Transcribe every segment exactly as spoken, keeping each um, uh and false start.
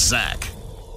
Zach.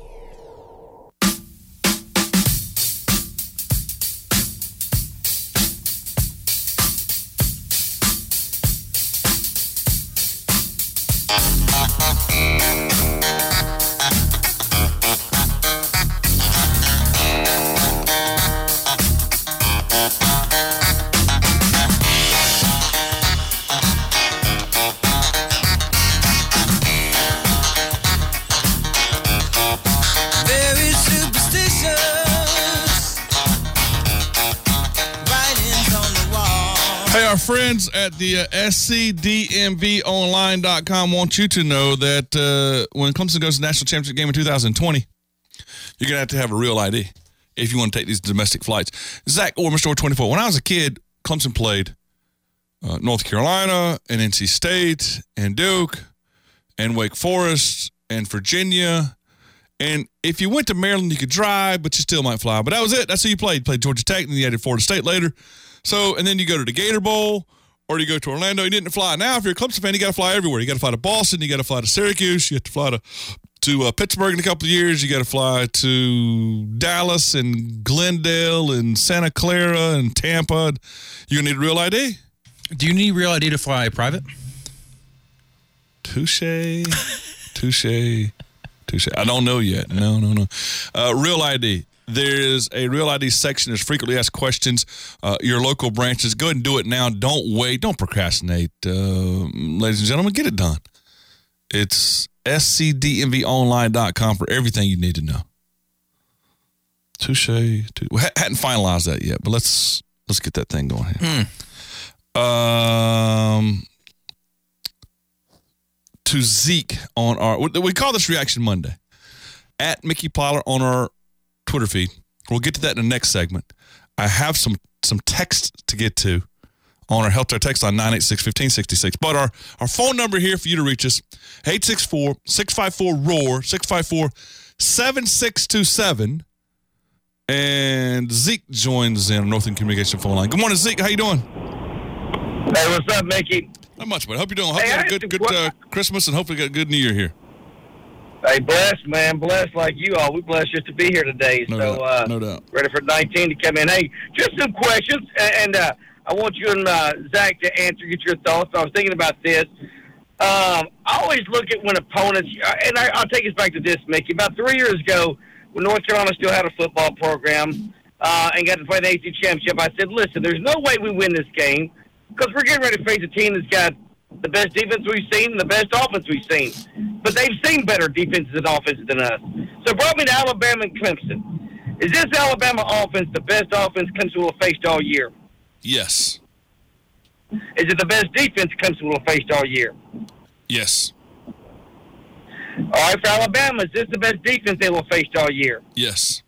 Our friends at the uh, S C D M V online dot com want you to know that uh, when Clemson goes to the national championship game in two thousand twenty, you're going to have to have a real I D if you want to take these domestic flights. Zach Orr, Mister Orr twenty-four. When I was a kid, Clemson played uh, North Carolina and N C State and Duke and Wake Forest and Virginia. And if you went to Maryland, you could drive, but you still might fly. But that was it. That's who you played. You played Georgia Tech, and then you added Florida State later. So, and then you go to the Gator Bowl, or you go to Orlando. You didn't fly. Now, if you're a Clemson fan, you got to fly everywhere. You got to fly to Boston. You got to fly to Syracuse. You have to fly to to uh, Pittsburgh in a couple of years. You got to fly to Dallas and Glendale and Santa Clara and Tampa. You're gonna need a real I D. Do you need real I D to fly private? Touche, touche, touche. I don't know yet. No, no, no. Uh, real I D. There's a Real I D section. There's frequently asked questions. Uh, your local branches. Go ahead and do it now. Don't wait. Don't procrastinate. Uh, ladies and gentlemen, get it done. It's S C D M V online dot com for everything you need to know. Touche. Touche. We hadn't finalized that yet, but let's let's get that thing going here. Mm. Um, to Zeke on our, we call this Reaction Monday. At Mickey Plyler on our Twitter feed. We'll get to that in the next segment. I have some some text to get to on our Health Care text line nine eight six, one five six six. But our, our phone number here for you to reach us, eight six four, six five four, R O A R, six five four, seven six two seven. And Zeke joins in on Northern Communication phone line. Good morning, Zeke. How you doing? Hey, what's up, Mickey? Not much, but I hope you're doing. Hope Hey, you I had a had good, to- good uh, Christmas and hopefully got a good New Year here. Hey, blessed, man. Blessed like you all. We blessed just to be here today. No so, doubt. uh, No doubt. ready for nineteen to come in. Hey, just some questions, and, and uh, I want you and uh, Zach to answer, get your thoughts. I was thinking about this. Um, I always look at when opponents, and I, I'll take us back to this, Mickey. About three years ago, when North Carolina still had a football program uh, and got to play the A C C championship, I said, listen, there's no way we win this game because we're getting ready to face a team that's got the best defense we've seen and the best offense we've seen. But they've seen better defenses and offenses than us. So brought me to Alabama and Clemson. Is this Alabama offense the best offense Clemson will have faced all year? Yes. Is it the best defense Clemson will have faced all year? Yes. All right, for Alabama, is this the best defense they will have faced all year? Yes.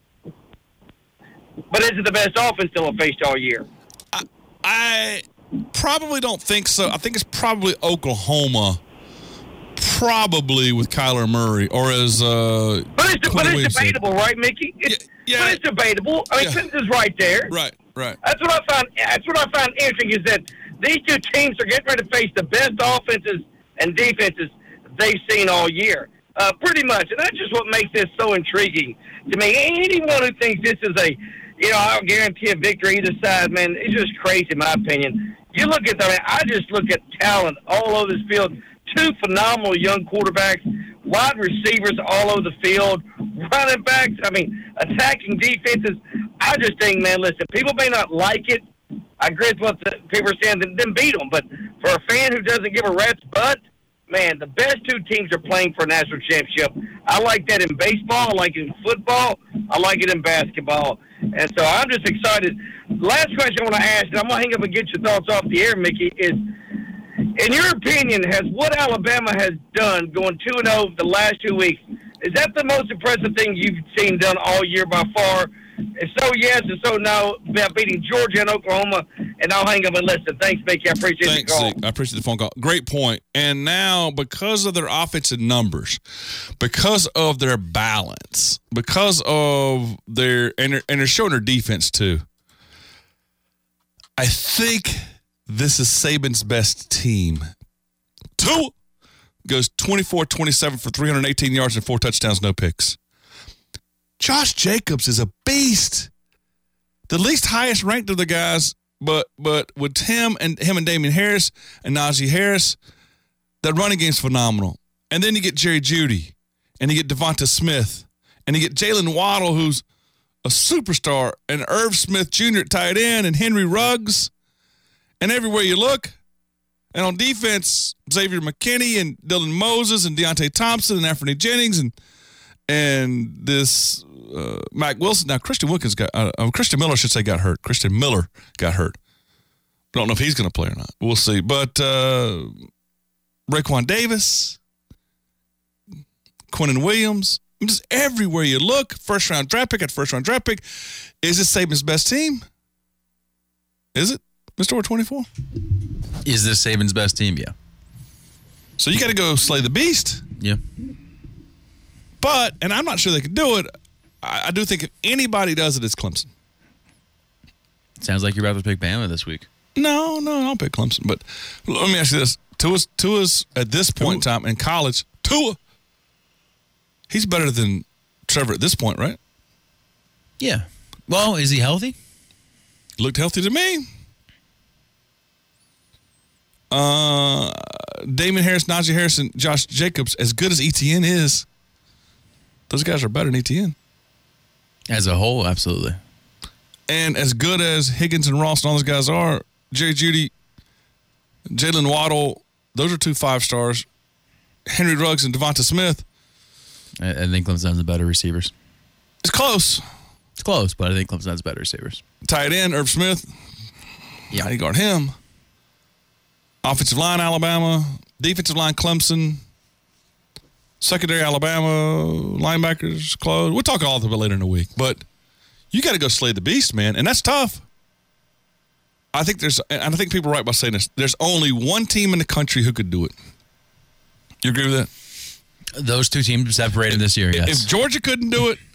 But is it the best offense they'll have faced all year? I, I probably don't think so. I think it's probably Oklahoma, probably with Kyler Murray, or as uh, But it's, but Quinn it's Williams debatable, said. right, Mickey? It's, Yeah, yeah. But it's debatable. I mean, Yeah. Clemson's right there. Right, right. That's what I found. That's what I found interesting is that these two teams are getting ready to face the best offenses and defenses they've seen all year, uh, pretty much. And that's just what makes this so intriguing to me. Anyone who thinks this is a, you know, I'll guarantee a victory either side, man, it's just crazy in my opinion. You look at them. I just look at talent all over this field. Two phenomenal young quarterbacks, wide receivers all over the field, running backs. I mean, attacking defenses. I just think, man, listen, people may not like it. I agree with what the people are saying, then, then beat them. But for a fan who doesn't give a rat's butt, man, the best two teams are playing for a national championship. I like that in baseball. I like it in football. I like it in basketball. And so I'm just excited. Last question I want to ask, and I'm going to hang up and get your thoughts off the air, Mickey, is, in your opinion, has what Alabama has done going two and oh the last two weeks, is that the most impressive thing you've seen done all year by far? If so, yes, and so no, about beating Georgia and Oklahoma, and I'll hang up and listen. Thanks, Mickey. I appreciate Thanks, the call. Zeke. I appreciate the phone call. Great point. And now, because of their offensive numbers, because of their balance, because of their and they're, and they're showing their defense too, I think this is Saban's best team. Tua, goes twenty-four twenty-seven for three hundred eighteen yards and four touchdowns, no picks. Josh Jacobs is a beast. The least highest ranked of the guys, but but with him and him and Damian Harris and Najee Harris, that running game's phenomenal. And then you get Jerry Jeudy, and you get Devonta Smith, and you get Jalen Waddle, who's a superstar, and Irv Smith Junior at tight end, and Henry Ruggs. And everywhere you look, and on defense, Xavier McKinney and Dylan Moses and Deontay Thompson and Anthony Jennings and and this uh, Mike Wilson. Now, Christian Wilkins got, uh, uh, Christian Miller, I should say, got hurt. Christian Miller got hurt. Don't know if he's going to play or not. We'll see. But uh, Raekwon Davis, Quinnen Williams, just everywhere you look, first round draft pick at first round draft pick. Is this Saban's best team? Is it, Mister twenty-four? Is this Saban's best team? Yeah. So you got to go slay the beast. Yeah. But, and I'm not sure they can do it, I, I do think if anybody does it, it's Clemson. Sounds like you're about to pick Bama this week. No, no, I'll pick Clemson. But let me ask you this. Tua's, Tua's at this point in time in college, Tua, he's better than Trevor at this point, right? Yeah. Well, is he healthy? Looked healthy to me. Uh, Damon Harris, Najee Harris, and Josh Jacobs, as good as E T N is, those guys are better than E T N. As a whole, absolutely. And as good as Higgins and Ross and all those guys are, Jerry Jeudy, Jalen Waddle, those are two five stars. Henry Ruggs and Devonta Smith. I, I think Clemson has the better receivers. It's close. It's close, but I think Clemson has better receivers. Tight end, Irv Smith. Yeah. How do you guard him? Offensive line, Alabama. Defensive line, Clemson. Secondary, Alabama. Linebackers, close. We'll talk all about it later in the week. But you got to go slay the beast, man. And that's tough. I think there's, and I think people are right by saying this, there's only one team in the country who could do it. You agree with that? Those two teams separated this year, yes. If Georgia couldn't do it,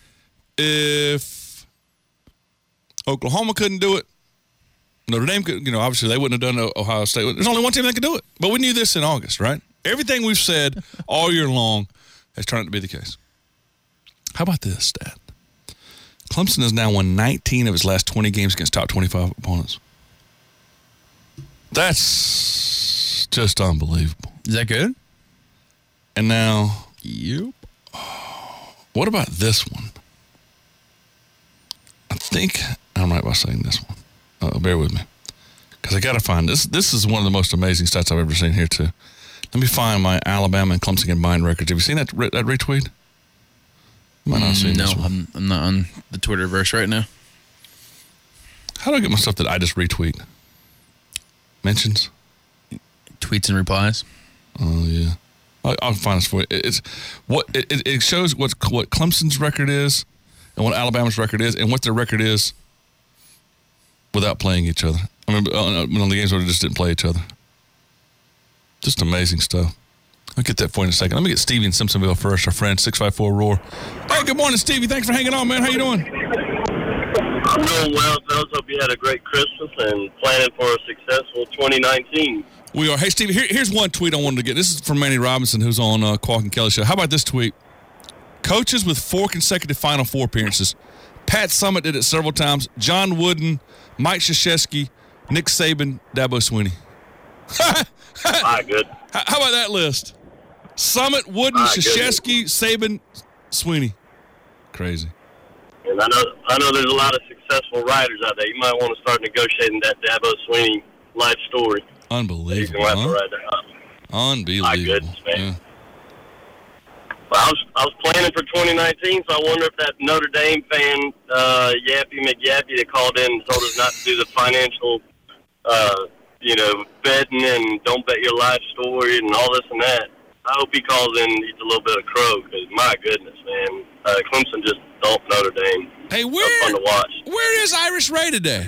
if Oklahoma couldn't do it, Notre Dame could, you know, obviously they wouldn't have done Ohio State. There's only one team that could do it. But we knew this in August, right? Everything we've said all year long has turned out to be the case. How about this stat? Clemson has now won nineteen of his last twenty games against top twenty-five opponents. That's just unbelievable. Is that good? And now, Yep. what about this one? I think I'm right by saying this one. Uh, bear with me. Because I got to find this. This is one of the most amazing stats I've ever seen here, too. Let me find my Alabama and Clemson combined records. Have you seen that, that retweet? You might not have seen no, this one. I'm, I'm not on the Twitterverse right now. How do I get my stuff that I just retweet? Mentions? Tweets and replies. Oh, yeah. I'll, I'll find this for you. It's what it, it shows what what Clemson's record is and what Alabama's record is and what their record is without playing each other. I mean, on, on the games where they just didn't play each other. Just amazing stuff. I'll get that for you in a second. Let me get Stevie in Simpsonville first, our friend, six five four Roar. Hey, good morning, Stevie. Thanks for hanging on, man. How you doing? I'm doing well, fellas. Hope you had a great Christmas and planning for a successful twenty nineteen. We are. Hey, Stevie, here, here's one tweet I wanted to get. This is from Manny Robinson, who's on uh, Qualk and Kelly Show. How about this tweet? Coaches with four consecutive Final Four appearances. Pat Summitt did it several times. John Wooden, Mike Krzyzewski, Nick Saban, Dabo Swinney. My good. How about that list? Summitt, Wooden, My Krzyzewski, Saban, Swinney. Crazy. And I know, I know there's a lot of successful writers out there. You might want to start negotiating that Dabo Swinney life story. Unbelievable. You can Huh? write that up. Unbelievable. My goodness, man. Yeah. Well, I was I was planning for twenty nineteen, so I wonder if that Notre Dame fan, uh, Yappy McYappy, that called in and told us not to do the financial, uh, you know, betting and don't bet your life story and all this and that. I hope he calls in and eats a little bit of crow because, my goodness, man, uh, Clemson just dumped Notre Dame. Hey, That's where, fun to watch. where is Irish Ray today?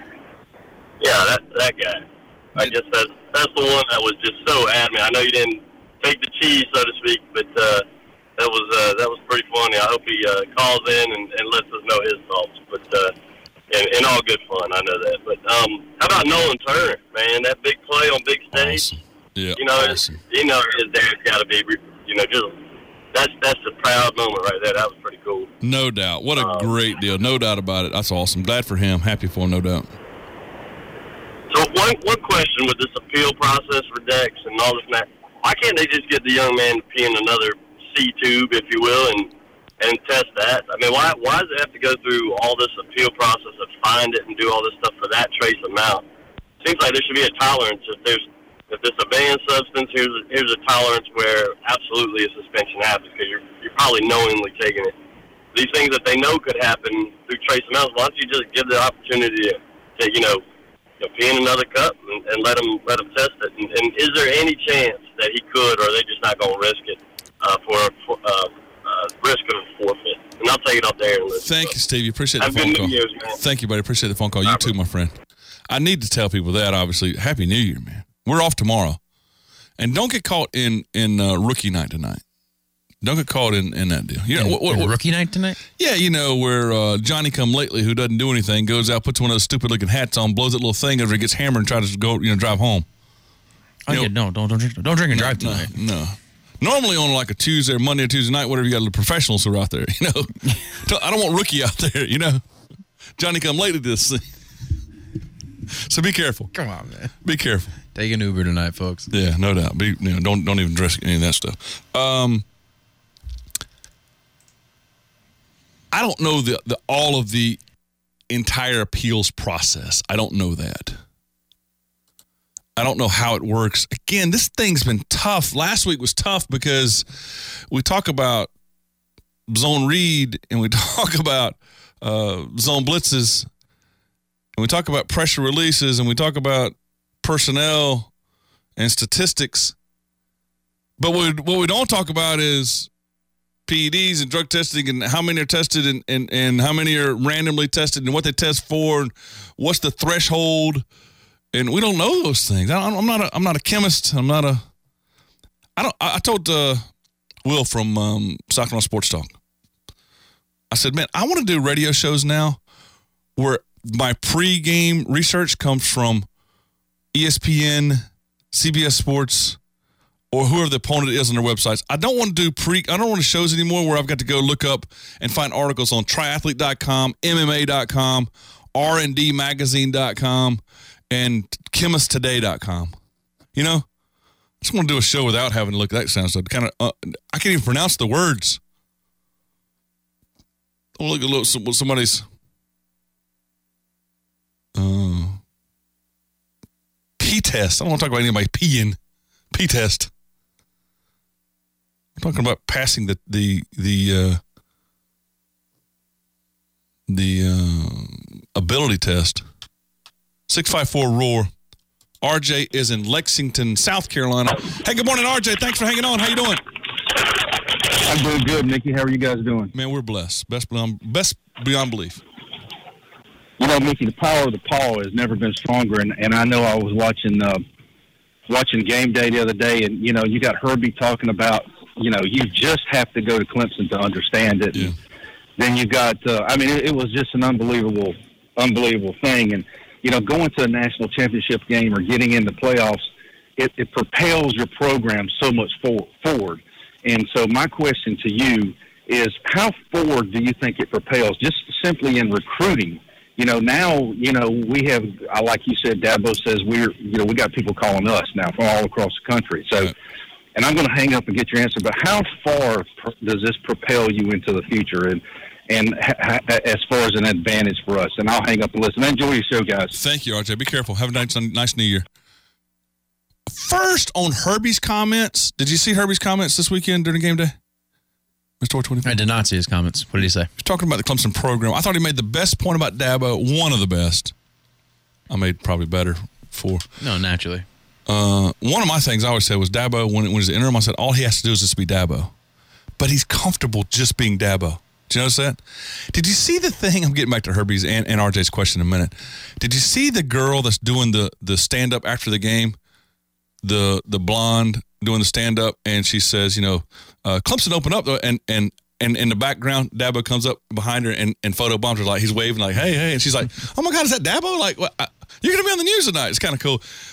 Yeah, that that guy. I guess that's, that's the one that was just so adamant. I know you didn't take the cheese, so to speak, but uh, that was uh, that was pretty funny. I hope he uh, calls in and, and lets us know his thoughts. But uh, in, in all good fun, I know that. But um, how about Nolan Turner, man? That big play on big stage. Awesome. Yeah, you know, awesome. you know, his dad's got to be, you know, just that's that's a proud moment right there. That was pretty cool. No doubt. What a um, great deal. No doubt about it. That's awesome. Glad for him. Happy for him, no doubt. So one one question with this appeal process for Dex and all this and that, why can't they just get the young man to pee in another C tube, if you will, and and test that? I mean, why why does it have to go through all this appeal process of find it and do all this stuff for that trace amount? Seems like there should be a tolerance. If there's if it's a banned substance, here's a, here's a tolerance where absolutely a suspension happens because you're you're probably knowingly taking it. These things that they know could happen through trace amounts, why don't you just give the opportunity to, to you know, you know, pee in another cup and, and let them let them test it? And, and is there any chance that he could, or are they just not going to risk it uh, for for uh, uh, risk of a forfeit? And I'll take it up there. And listen. Thank you, Steve. Appreciate Have the phone good call. New Year's, man. Thank you, buddy. Appreciate the phone call. You too, my friend. I need to tell people that, obviously. Happy New Year, man. We're off tomorrow. And don't get caught in, in uh, rookie night tonight. Don't get caught in, in that deal. You know, In- what, what, in what- rookie night tonight? Yeah, you know, where uh, Johnny come lately, who doesn't do anything, goes out, puts one of those stupid-looking hats on, blows that little thing over, he gets hammered and tries to go, you know, drive home. Oh, You yeah, know- no, don't, don't drink, don't drink and drive No, tonight. no. Normally on like a Tuesday or Monday or Tuesday night, whatever, you got the professionals who are out there, you know. I don't want rookie out there, you know. Johnny come late at this thing. So be careful. Come on, man. Be careful. Take an Uber tonight, folks. Yeah, no doubt. Be, you know, don't don't even dress any of that stuff. Um, I don't know the, the all of the entire appeals process. I don't know that. I don't know how it works. Again, this thing's been tough. Last week was tough because we talk about zone read and we talk about uh, zone blitzes and we talk about pressure releases and we talk about personnel and statistics. But what, what we don't talk about is P E Ds and drug testing and how many are tested and, and, and how many are randomly tested and what they test for and what's the threshold. And we don't know those things. I, I'm not a I'm not a chemist. I'm not a I don't I told uh, Will from um, Sacramento Sports Talk. I said, man, I want to do radio shows now where my pregame research comes from E S P N, C B S Sports, or whoever the opponent is on their websites. I don't want to do pre. I don't want to shows anymore where I've got to go look up and find articles on triathlete dot com, M M A dot com, R and D magazine dot com, and chemist today dot com. You know, I just want to do a show without having to look at that sound stuff. Kind of, uh, I can't even pronounce the words. I'll look at a little, what somebody's. Uh, P-test. I don't want to talk about anybody peeing. P-test. I'm talking about passing the the the uh, the uh, ability test. six five four roar. R J is in Lexington, South Carolina. Hey, good morning, R J. Thanks for hanging on. How you doing? I'm doing good, Mickey. How are you guys doing? Man, we're blessed. Best beyond, best beyond belief. You know, Mickey, the power of the paw has never been stronger, and, and I know I was watching uh, watching Game Day the other day, and, you know, you got Herbie talking about, you know, you just have to go to Clemson to understand it. Yeah. And then you got, uh, I mean, it, it was just an unbelievable, unbelievable thing. And, you know, going to a national championship game or getting into playoffs, it, it propels your program so much for, forward. And so my question to you is, how forward do you think it propels, just simply in recruiting? You know, now, you know, we have, like you said, Dabo says we're, you know, we got people calling us now from all across the country. So, and I'm going to hang up and get your answer, but how far does this propel you into the future and, and ha- ha- as far as an advantage for us? And I'll hang up and listen. Enjoy your show, guys. Thank you, R J. Be careful. Have a nice, nice New Year. First, on Herbie's comments, did you see Herbie's comments this weekend during game day? Mister four twenty-four? I did not see his comments. What did he say? He's talking about the Clemson program. I thought he made the best point about Dabo, one of the best. I made probably better for. No, naturally. Uh, one of my things I always said was Dabo, when it was the interim, I said, all he has to do is just be Dabo. But he's comfortable just being Dabo. Did you notice that? Did you see the thing? I'm getting back to Herbie's and, and R J's question in a minute. Did you see the girl that's doing the, the stand-up after the game? The the blonde doing the stand-up, and she says, you know, uh, Clemson opened up, and and and in the background, Dabo comes up behind her and, and photo bombs her, like he's waving, like, hey, hey. And she's like, oh, my God, is that Dabo? Like, what? I, you're going to be on the news tonight. It's kind of cool. But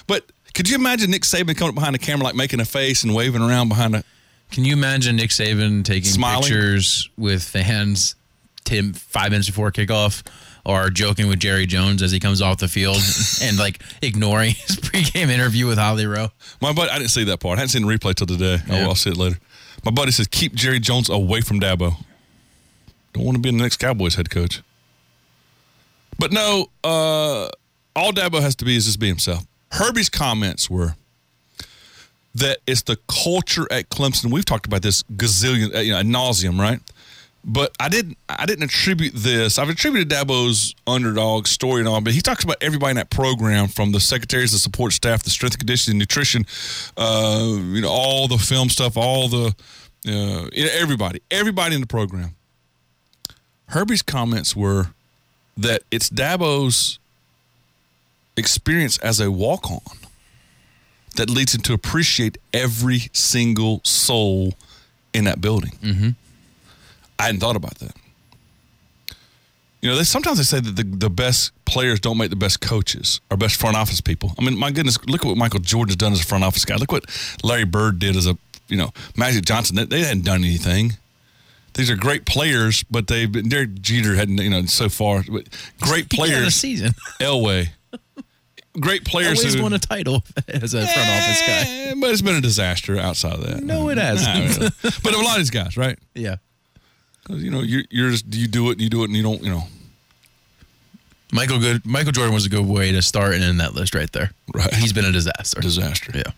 Could you imagine Nick Saban coming up behind the camera, like making a face and waving around behind a... Can you imagine Nick Saban taking Smiling? pictures with fans Tim five minutes before kickoff, or joking with Jerry Jones as he comes off the field and like ignoring his pregame interview with Holly Rowe? My buddy, I didn't see that part. I hadn't seen the replay till today. Yeah. Oh, I'll see it later. My buddy says, keep Jerry Jones away from Dabo. Don't want to be the next Cowboys head coach. But no, uh, all Dabo has to be is just be himself. Herbie's comments were that it's the culture at Clemson. We've talked about this gazillion, you know, ad nauseum, right? But I didn't I didn't attribute this. I've attributed Dabo's underdog story and all, but he talks about everybody in that program, from the secretaries, the support staff, the strength and conditioning, nutrition, uh, you know, all the film stuff, all the, uh, everybody, everybody in the program. Herbie's comments were that it's Dabo's experience as a walk-on that leads him to appreciate every single soul in that building. Mm-hmm. I hadn't thought about that. You know, they, sometimes they say that the, the best players don't make the best coaches or best front office people. I mean, my goodness, look at what Michael Jordan's done as a front office guy. Look what Larry Bird did as a, you know, Magic Johnson. They, they hadn't done anything. These are great players, but they've been, Derek Jeter hadn't, you know, so far. But great players. A season. Elway. Great players Always who won a title as a front office guy. Eh, but it's been a disaster outside of that. No, it hasn't. Nah, but a lot of these guys, right? Yeah. You know, you're, you're just, you do it and you do it and you don't, you know. Michael Good, Michael Jordan was a good way to start and end that list right there. Right. He's been a disaster. Disaster. Yeah.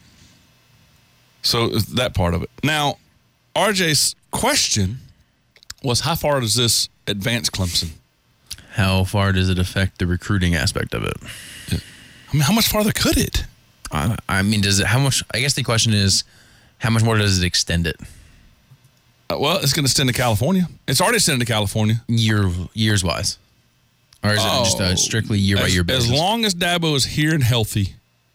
So that part of it. Now, R J's question was, how far does this advance Clemson? How far does it affect the recruiting aspect of it? I mean, how much farther could it? I, I mean, does it, how much, I guess the question is, how much more does it extend it? Uh, well, it's going to extend to California. It's already extended to California. Year, years wise? Or is Oh, it just a strictly year by as, year as basis? long as Dabo is here and healthy,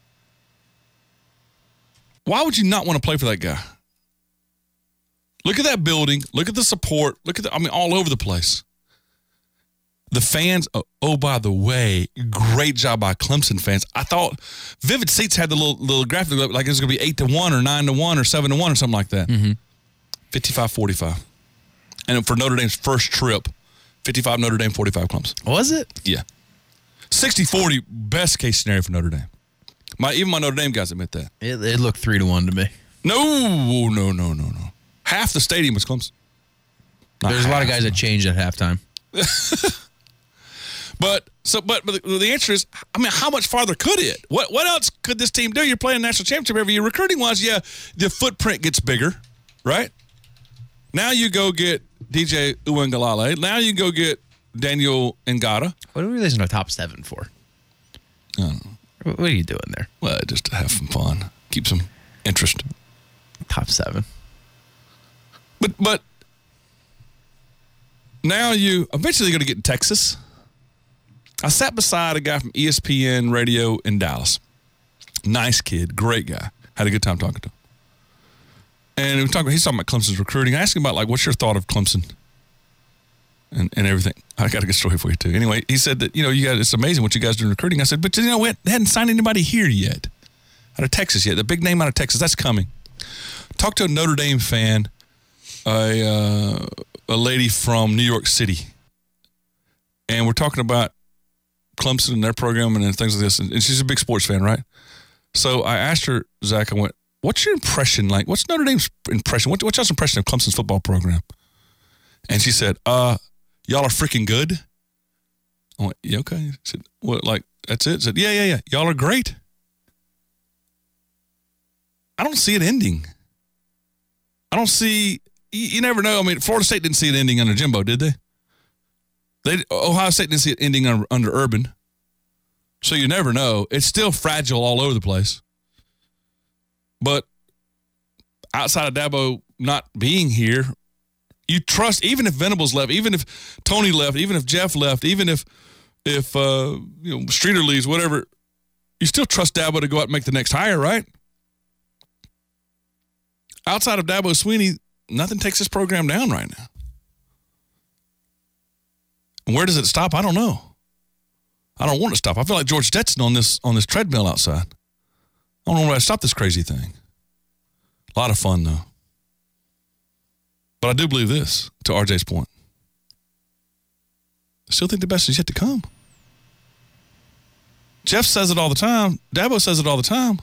why would you not want to play for that guy? Look at that building. Look at the support. Look at the, I mean, all over the place. The fans, oh, oh, by the way, great job by Clemson fans. I thought Vivid Seats had the little little graphic like it was going to be eight to one or nine to one or seven to one or something like that. Mm-hmm. fifty-five forty-five. And for Notre Dame's first trip, fifty-five Notre Dame, forty-five Clemson. Was it? Yeah. sixty forty, best case scenario for Notre Dame. My Even my Notre Dame guys admit that. It, it looked three to one to me. No, no, no, no, no. Half the stadium was Clemson. Not There's a lot of half. guys that changed at halftime. But so, but, but the, the answer is, I mean, how much farther could it? What what else could this team do? You're playing national championship every year. Recruiting wise, yeah, the footprint gets bigger, right? Now you go get D J Uiagalelei. Now you go get Daniel Ngata. What are we releasing a top seven for? I don't know. What what are you doing there? Well, just to have some fun, keep some interest. Top seven. But but now you eventually going to get in Texas. I sat beside a guy from E S P N Radio in Dallas. Nice kid, great guy. Had a good time talking to him. And we talking, he's talking about Clemson's recruiting. I asked him about, like, what's your thought of Clemson and, and everything. I got a good story for you, too. Anyway, he said that, you know, you guys, it's amazing what you guys do in recruiting. I said, but, you know, we hadn't signed anybody here yet, out of Texas yet. The big name out of Texas, that's coming. Talked to a Notre Dame fan, a, uh, a lady from New York City. And we're talking about Clemson and their program and things like this. And she's a big sports fan, right? So I asked her, Zach, I went, what's your impression like? What's Notre Dame's impression? What, what's y'all's impression of Clemson's football program? And she said, uh, y'all are freaking good. I went, yeah, okay. I said, what, like, that's it? I said, yeah, yeah, yeah. Y'all are great. I don't see it ending. I don't see, you, you never know. I mean, Florida State didn't see it ending under Jimbo, did they? They, Ohio State didn't see it ending under, under Urban. So you never know. It's still fragile all over the place. But outside of Dabo not being here, you trust, even if Venables left, even if Tony left, even if Jeff left, even if if uh, you know Streeter leaves, whatever, you still trust Dabo to go out and make the next hire, right? Outside of Dabo Swinney, nothing takes this program down right now. And where does it stop? I don't know. I don't want to stop. I feel like George Stetson on this on this treadmill outside. I don't know where to stop this crazy thing. A lot of fun, though. But I do believe this, to R J's point. I still think the best is yet to come. Jeff says it all the time. Dabo says it all the time.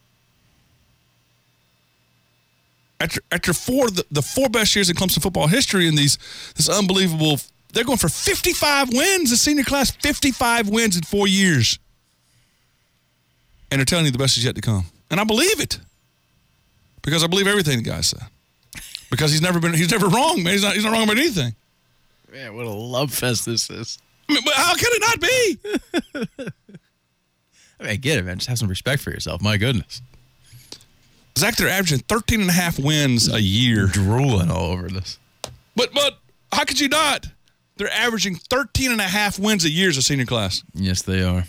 After after four the, the four best years in Clemson football history in these this unbelievable, they're going for fifty-five wins. The senior class, fifty-five wins in four years. And they're telling you the best is yet to come. And I believe it. Because I believe everything the guy said. Because he's never been he's never wrong, man. He's not he's not wrong about anything. Man, what a love fest this is. I mean, but how can it not be? I mean, I get it, man. Just have some respect for yourself. My goodness. Zach, they're averaging thirteen and a half wins a year. Drooling all over this. But but how could you not? They're averaging thirteen and a half wins a year as a senior class. Yes, they are.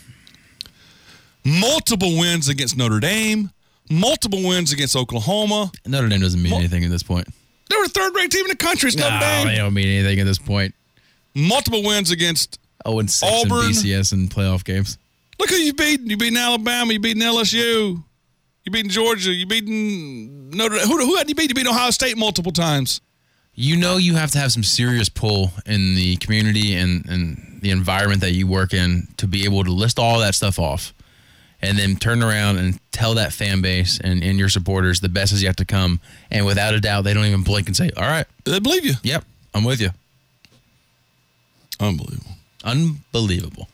Multiple wins against Notre Dame. Multiple wins against Oklahoma. Notre Dame doesn't mean Mul- anything at this point. They were the third-ranked team in the country. It's No, Notre Dame. they don't mean anything at this point. Multiple wins against Oh, and six Auburn. in B C S and playoff games. Look who you beaten. You beaten Alabama. You beaten L S U. You beaten Georgia. You beaten Notre Dame. Who, who had you beat? You beat Ohio State multiple times. You know you have to have some serious pull in the community and, and the environment that you work in to be able to list all that stuff off and then turn around and tell that fan base and, and your supporters the best is yet to come. And without a doubt, they don't even blink and say, all right. They believe you. Yep, I'm with you. Unbelievable. Unbelievable.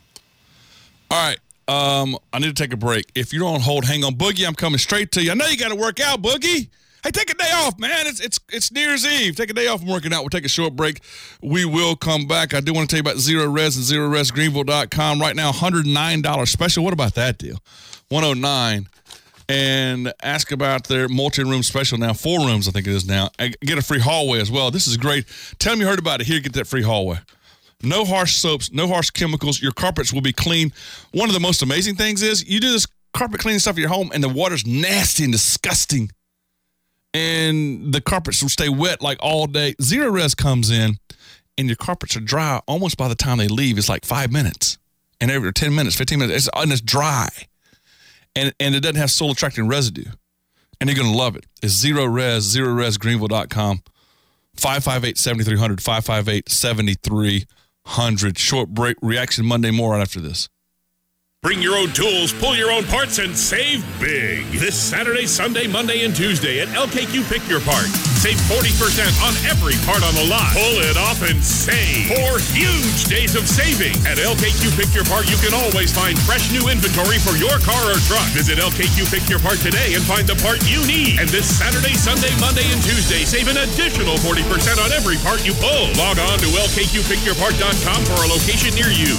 All right. Um, I need to take a break. If you're on hold, hang on. Boogie, I'm coming straight to you. I know you got to work out, Boogie. Hey, take a day off, man. It's it's it's New Year's Eve. Take a day off from working out. We'll take a short break. We will come back. I do want to tell you about Zero Res and Zero Res Greenville dot com. Right now, one hundred nine dollars special. What about that deal? one oh nine. And ask about their multi-room special now. Four rooms, I think it is now. Get a free hallway as well. This is great. Tell them you heard about it. Here, get that free hallway. No harsh soaps, no harsh chemicals. Your carpets will be clean. One of the most amazing things is you do this carpet cleaning stuff at your home, and the water's nasty and disgusting. And the carpets will stay wet like all day. Zero Res comes in, and your carpets are dry almost by the time they leave. It's like five minutes. And every ten minutes, fifteen minutes, it's, and it's dry. And and it doesn't have soil-attracting residue. And you're going to love it. It's Zero Res, Zero Res Greenville dot com. five five eight, seven three zero zero, five five eight, seven three zero zero. Short break, reaction Monday more right after this. Bring your own tools, pull your own parts, and save big. This Saturday, Sunday, Monday, and Tuesday at L K Q Pick Your Part. Save forty percent on every part on the lot. Pull it off and save. Four huge days of saving. At L K Q Pick Your Part, you can always find fresh new inventory for your car or truck. Visit L K Q Pick Your Part today and find the part you need. And this Saturday, Sunday, Monday, and Tuesday, save an additional forty percent on every part you pull. Log on to L K Q Pick Your Part dot com for a location near you.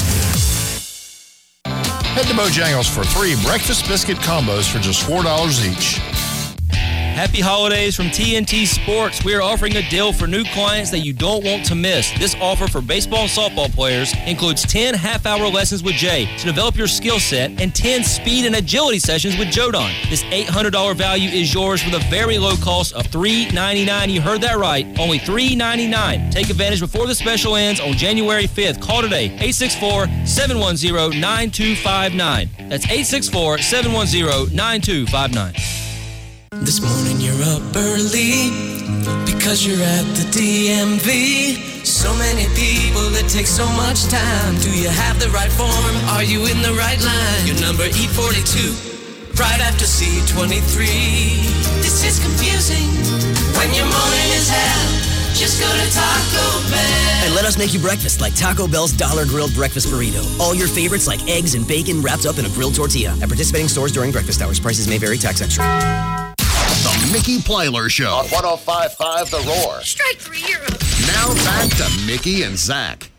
Head to Bojangles for three breakfast biscuit combos for just four dollars each. Happy holidays from T N T Sports. We are offering a deal for new clients that you don't want to miss. This offer for baseball and softball players includes ten half-hour lessons with Jay to develop your skill set and ten speed and agility sessions with Jodon. This eight hundred dollars value is yours with a very low cost of three ninety-nine. You heard that right, only three ninety-nine. Take advantage before the special ends on January fifth. Call today, eight six four, seven one zero, nine two five nine. That's eight six four, seven one zero, nine two five nine. This morning you're up early because you're at the D M V. So many people, it takes so much time. Do you have the right form? Are you in the right line? Your number E forty-two, right after C twenty-three. This is confusing when your morning is hell. Just go to Taco Bell. And let us make you breakfast like Taco Bell's Dollar Grilled Breakfast Burrito. All your favorites like eggs and bacon wrapped up in a grilled tortilla. At participating stores during breakfast hours. Prices may vary. Tax extra. The Mickey Plyler Show on one oh five point five The Roar. Strike three, you're up. Now back to Mickey and Zach.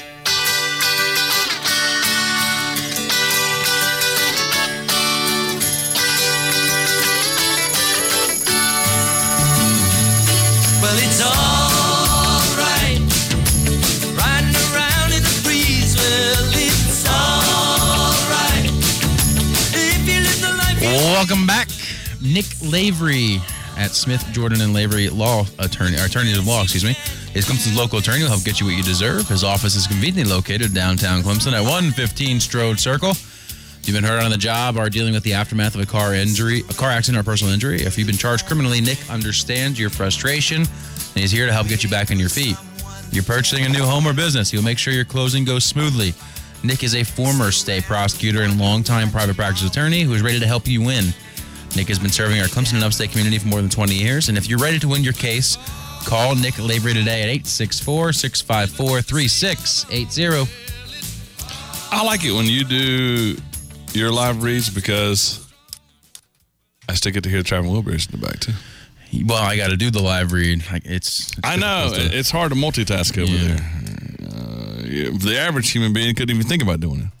Well, it's all right. Riding around in the breeze. Well, it's all right. If you live the life. Welcome back. Nick Lavery at Smith, Jordan, and Lavery Law Attorney, or Attorneys of Law, excuse me, is Clemson's local attorney. Will help get you what you deserve. His office is conveniently located downtown Clemson at one fifteen Strode Circle. You've been hurt on the job or dealing with the aftermath of a car injury, a car accident or personal injury. If you've been charged criminally, Nick understands your frustration, and he's here to help get you back on your feet. You're purchasing a new home or business. He'll make sure your closing goes smoothly. Nick is a former state prosecutor and longtime private practice attorney who is ready to help you win. Nick has been serving our Clemson and upstate community for more than twenty years, and if you're ready to win your case, call Nick Lavery today at eight six four, six five four, three six eight zero. I like it when you do your live reads because I still get to hear Travis Wilburys in the back, too. Well, I got to do the live read. It's, it's I know. To, it's hard to multitask over yeah. there. Uh, yeah, the average human being couldn't even think about doing it.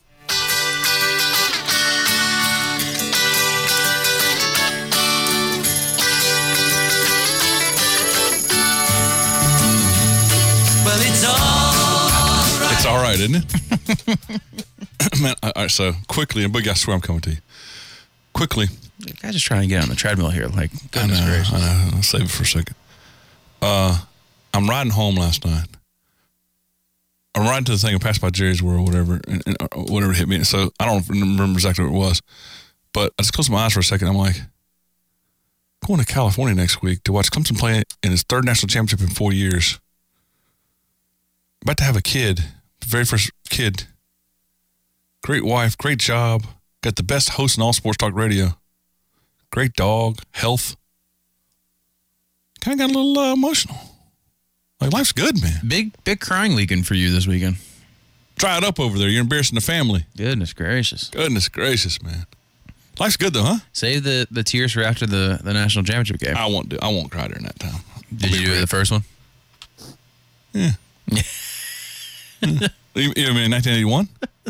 Well, it's all right. It's all right, isn't it? Man, all right, so quickly, and Boogie, I swear I'm coming to you. Quickly. The guy's just trying to get on the treadmill here. Like, goodness I know, gracious. I know. I'll save it for a second. Uh, I'm riding home last night. I'm riding to the thing and passed by Jerry's World, whatever, and, and or whatever hit me. So I don't remember exactly what it was. But I just closed my eyes for a second. I'm like, I'm going to California next week to watch Clemson play in his third national championship in four years. About to have a kid, very first kid. Great wife, great job. Got the best host in all sports talk radio. Great dog, health. Kind of got a little uh, emotional. Like, life's good, man. Big, big crying weekend for you this weekend. Dry it up over there. You're embarrassing the family. Goodness gracious. Goodness gracious, man. Life's good, though, huh? Save the, the tears for after the, the national championship game. I won't do. I won't cry during that time. Did you do the first one? Yeah. yeah. You, you mean nineteen eighty-one?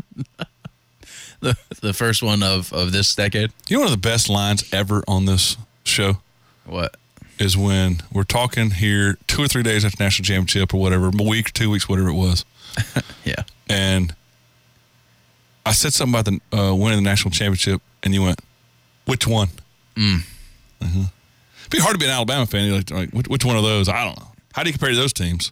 The the first one of, of this decade. You know one of the best lines ever on this show? What? Is when we're talking here two or three days after national championship or whatever, a week, two weeks, whatever it was. Yeah. And I said something about the uh, winning the national championship, and you went, which one? Mm. Uh-huh. It'd be hard to be an Alabama fan. You're like, like which, which one of those? I don't know. How do you compare to those teams?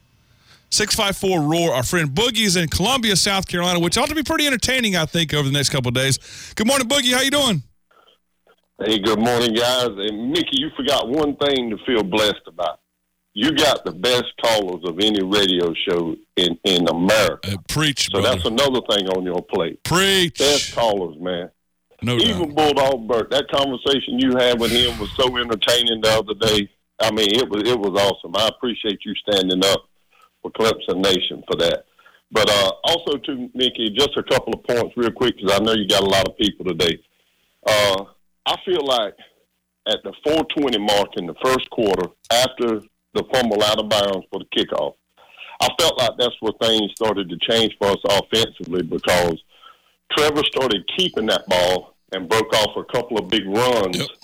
six five four roar. Our friend Boogie's in Columbia, South Carolina, which ought to be pretty entertaining, I think, over the next couple of days. Good morning, Boogie. How you doing? Hey, good morning, guys. And Mickey, you forgot one thing to feel blessed about. You got the best callers of any radio show in, in America. Uh, preach, So brother. that's another thing on your plate. Preach. Best callers, man. No Even doubt. Bulldog Burt, that conversation you had with him was so entertaining the other day. I mean, it was it was awesome. I appreciate you standing up for Clemson Nation for that. But uh, also, to Mickey, just a couple of points real quick because I know you got a lot of people today. Uh, I feel like at the four twenty mark in the first quarter, after the fumble out of bounds for the kickoff, I felt like that's where things started to change for us offensively because Trevor started keeping that ball and broke off a couple of big runs Yep.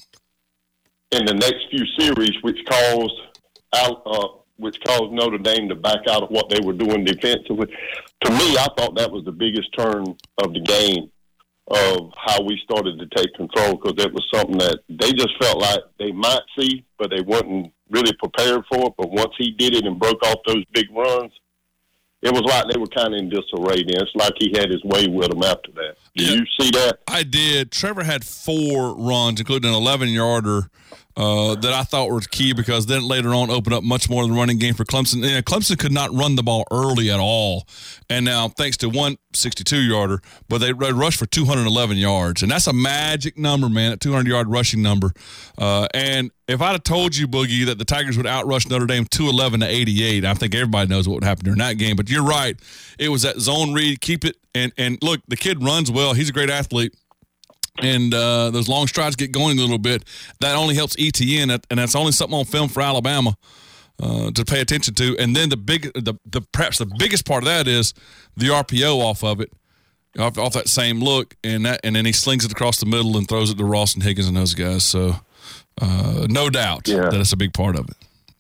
in the next few series, which caused out, uh, which caused Notre Dame to back out of what they were doing defensively. To me, I thought that was the biggest turn of the game of how we started to take control because it was something that they just felt like they might see, but they weren't really prepared for it. But once he did it and broke off those big runs, it was like they were kind of in disarray then. It's like he had his way with them after that. Did Yeah. you see that? I did. Trevor had four runs, including an eleven-yarder uh, that I thought were key because then later on opened up much more of the running game for Clemson. Yeah, Clemson could not run the ball early at all. And now, thanks to one sixty-two-yarder, but they rushed for two hundred eleven yards. And that's a magic number, man, a two hundred-yard rushing number. Uh, and if I'd have told you, Boogie, that the Tigers would outrush Notre Dame two eleven to eighty-eight, I think everybody knows what would happen during that game. But you're right. It was that zone read, keep it. And, and look, the kid runs well. He's a great athlete. And uh, those long strides get going a little bit. That only helps E T N, and that's only something on film for Alabama uh, to pay attention to. And then the big, the, the perhaps the biggest part of that is the R P O off of it, off, off that same look, and that, and then he slings it across the middle and throws it to Ross and Higgins and those guys. So uh, no doubt Yeah. that it's a big part of it.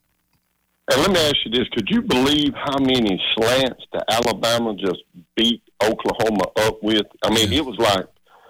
And let me ask you this. Could you believe how many slants that Alabama just beat Oklahoma up with? I mean, Yeah. it was like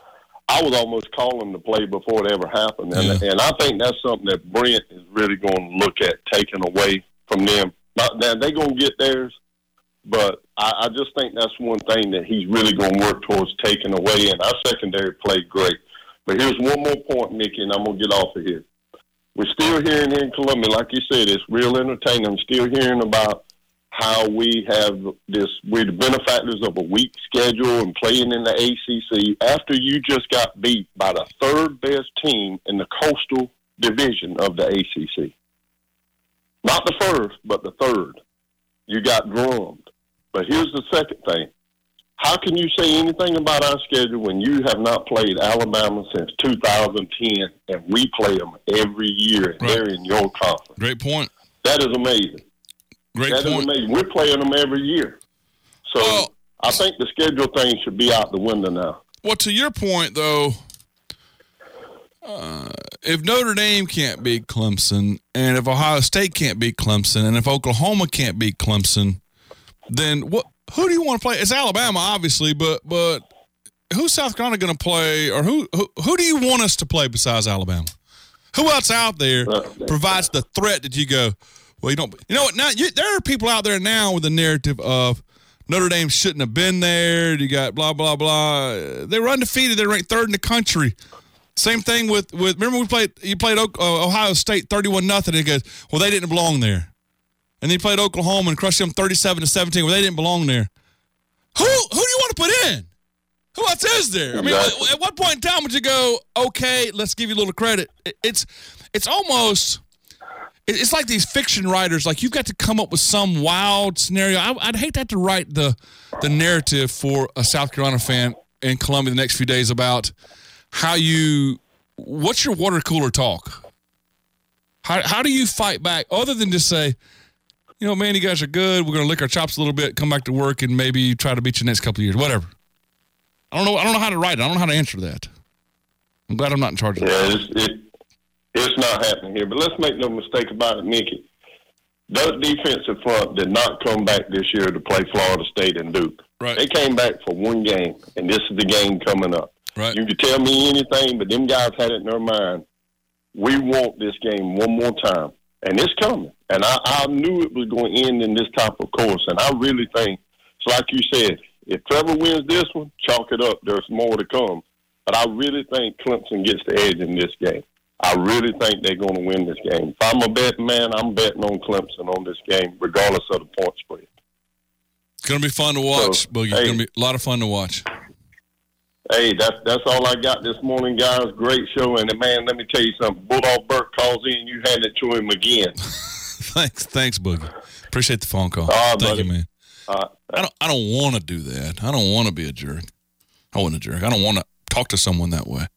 I was almost calling the play before it ever happened. And, Yeah. and I think that's something that Brent is really going to look at taking away from them. Now, now they're going to get theirs, But I, I just think that's one thing that he's really going to work towards taking away, and our secondary played great. But here's one more point, Mickey, and I'm going to get off of here. We're still hearing here in Columbia, like you said, it's real entertaining. I'm still hearing about how we have this, we're the benefactors of a weak schedule and playing in the A C C after you just got beat by the third best team in the Coastal Division of the A C C. Not the first, but the third. You got drummed. But here's the second thing. How can you say anything about our schedule when you have not played Alabama since two thousand ten, and we play them every year, and right. they're in your conference? Great point. That is amazing. Great that point. is amazing. We're playing them every year. So well, I think the schedule thing should be out the window now. Well, to your point, though, uh, if Notre Dame can't beat Clemson, and if Ohio State can't beat Clemson, and if Oklahoma can't beat Clemson, then what? Who do you want to play? It's Alabama, obviously, but but who's South Carolina going to play, or who, who who do you want us to play besides Alabama? Who else out there provides the threat that you go, well, you don't. You know what? Now you, there are people out there now with the narrative of Notre Dame shouldn't have been there. You got blah blah blah. They were undefeated. They're ranked third in the country. Same thing with with. Remember we played. You played Ohio State thirty-one nothing. And it goes, well, they didn't belong there. And they played Oklahoma and crushed them thirty-seven to seventeen, where they didn't belong there. Who who do you want to put in? Who else is there? I mean, exactly. At what point in time would you go, okay, let's give you a little credit? It's it's almost it's like these fiction writers. Like you've got to come up with some wild scenario. I, I'd hate to have to write the the narrative for a South Carolina fan in Columbia the next few days about how you what's your water cooler talk. How how do you fight back other than just say, you know, man, you guys are good. We're going to lick our chops a little bit, come back to work, and maybe try to beat you next couple of years. Whatever. I don't know. I don't know how to write it. I don't know how to answer that. I'm glad I'm not in charge of yeah, that. Yeah, it's, it, it's not happening here. But let's make no mistake about it, Mickey. That defensive front did not come back this year to play Florida State and Duke. Right. They came back for one game, and this is the game coming up. Right. You can tell me anything, but them guys had it in their mind. We want this game one more time. And it's coming. And I, I knew it was going to end in this type of course. And I really think, it's like you said, if Trevor wins this one, chalk it up. There's more to come. But I really think Clemson gets the edge in this game. I really think they're going to win this game. If I'm a betting man, I'm betting on Clemson on this game, regardless of the point spread. It's going to be fun to watch, so, Boogie. Hey, it's going to be a lot of fun to watch. Hey, that's that's all I got this morning, guys. Great show. And, man, let me tell you something. Bulldog Burt calls in, you hand it to him again. thanks, thanks, Boogie. Appreciate the phone call. All right, Thank buddy. you, man. All right. I don't I don't want to do that. I don't want to be a jerk. I wasn't a jerk. I don't want to talk to someone that way.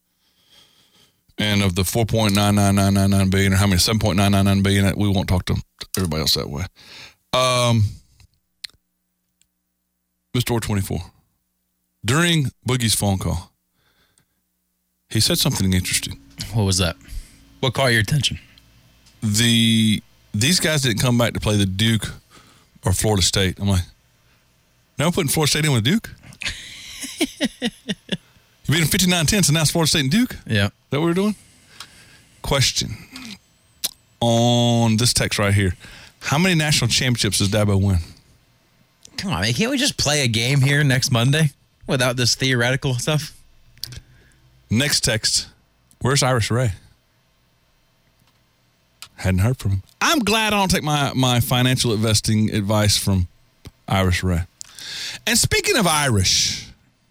And of the four point nine nine nine nine nine billion, or how many, seven point nine nine nine billion, we won't talk to everybody else that way. Um, Mister Orr twenty-four. During Boogie's phone call, he said something interesting. What was that? What caught your attention? The these guys didn't come back to play the Duke or Florida State. I'm like, now I'm putting Florida State in with Duke? You beat them fifty-nine ten, so now it's Florida State and Duke? Yeah. Is that what we're doing? Question. On this text right here, how many national championships does Dabo win? Come on, man. Can't we just play a game here next Monday without this theoretical stuff? Next text. Where's Irish Ray? Hadn't heard from him. I'm glad I don't take my, my financial investing advice from Irish Ray. And speaking of Irish,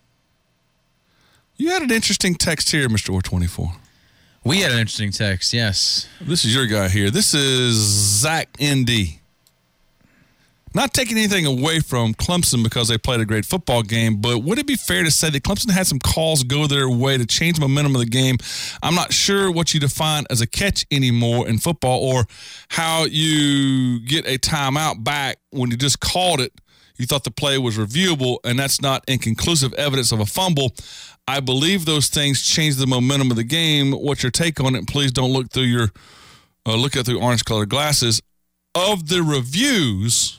you had an interesting text here, Mister Orr twenty-four. We had an interesting text, yes. This is your guy here. This is Zach N D. Not taking anything away from Clemson because they played a great football game, but would it be fair to say that Clemson had some calls go their way to change the momentum of the game? I'm not sure what you define as a catch anymore in football, or how you get a timeout back when you just called it. You thought the play was reviewable, and that's not inconclusive evidence of a fumble. I believe those things change the momentum of the game. What's your take on it? Please don't look through your uh, look at through orange-colored glasses. Of the reviews,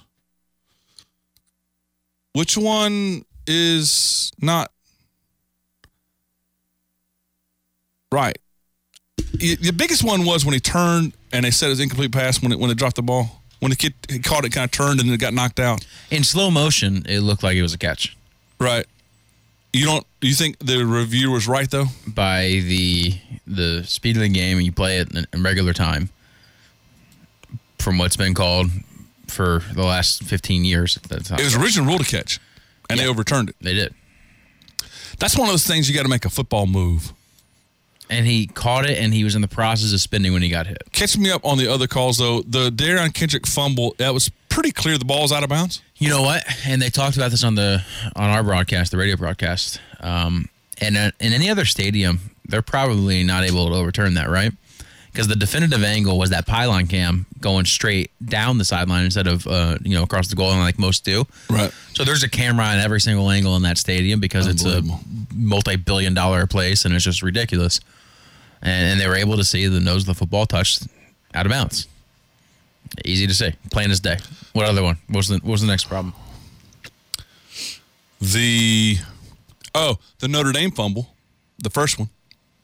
which one is not right? The biggest one was when he turned and they said it was incomplete pass when it, when they dropped the ball. when the kid he caught it, kind of turned and it got knocked out. In slow motion, it looked like it was a catch. Right. You don't? Do you think the review was right though? By the the speed of the game, and you play it in, in regular time. From what's been called for the last fifteen years, that's how it was originally ruled a catch, and yeah. they overturned it. They did. That's one of those things you got to make a football move. And he caught it, and he was in the process of spinning when he got hit. Catch me up on the other calls, though. The Darion Kendrick fumble, that was pretty clear the ball's out of bounds. You know what? And they talked about this on the on our broadcast, the radio broadcast. Um, and uh, in any other stadium, they're probably not able to overturn that, right? Because the definitive angle was that pylon cam going straight down the sideline instead of uh, you know across the goal line like most do. Right. So there's a camera in every single angle in that stadium because it's a multi-billion dollar place and it's just ridiculous. And, and they were able to see the nose of the football touched out of bounds. Easy to see. Plain as day. What other one? What was the, what was the next problem? The, oh, the Notre Dame fumble. The first one.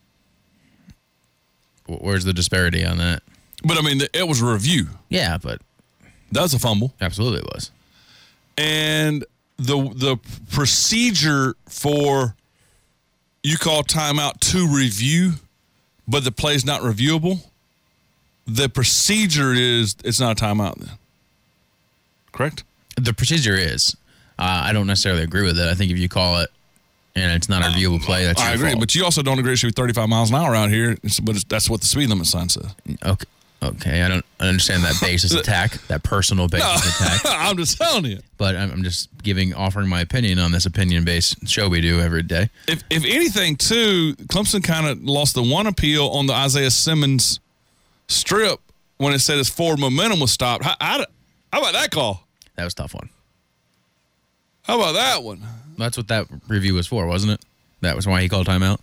Where's the disparity on that? But, I mean, it was a review. Yeah, but. That was a fumble. Absolutely it was. And the the procedure for you call timeout to review, but the play's not reviewable, the procedure is it's not a timeout then. Correct? The procedure is. Uh, I don't necessarily agree with it. I think if you call it and it's not a reviewable play, that's your I agree, fault. but you also don't agree it should be thirty-five miles an hour out here, it's, but it's, that's what the speed limit sign says. Okay. Okay, I don't understand that basis attack, that personal basis no, attack. I'm just telling you. But I'm, I'm just giving, offering my opinion on this opinion-based show we do every day. If if anything, too, Clemson kind of lost the one appeal on the Isaiah Simmons strip when it said his forward momentum was stopped. How, how, how about that call? That was a tough one. How about that one? That's what that review was for, wasn't it? That was why he called timeout?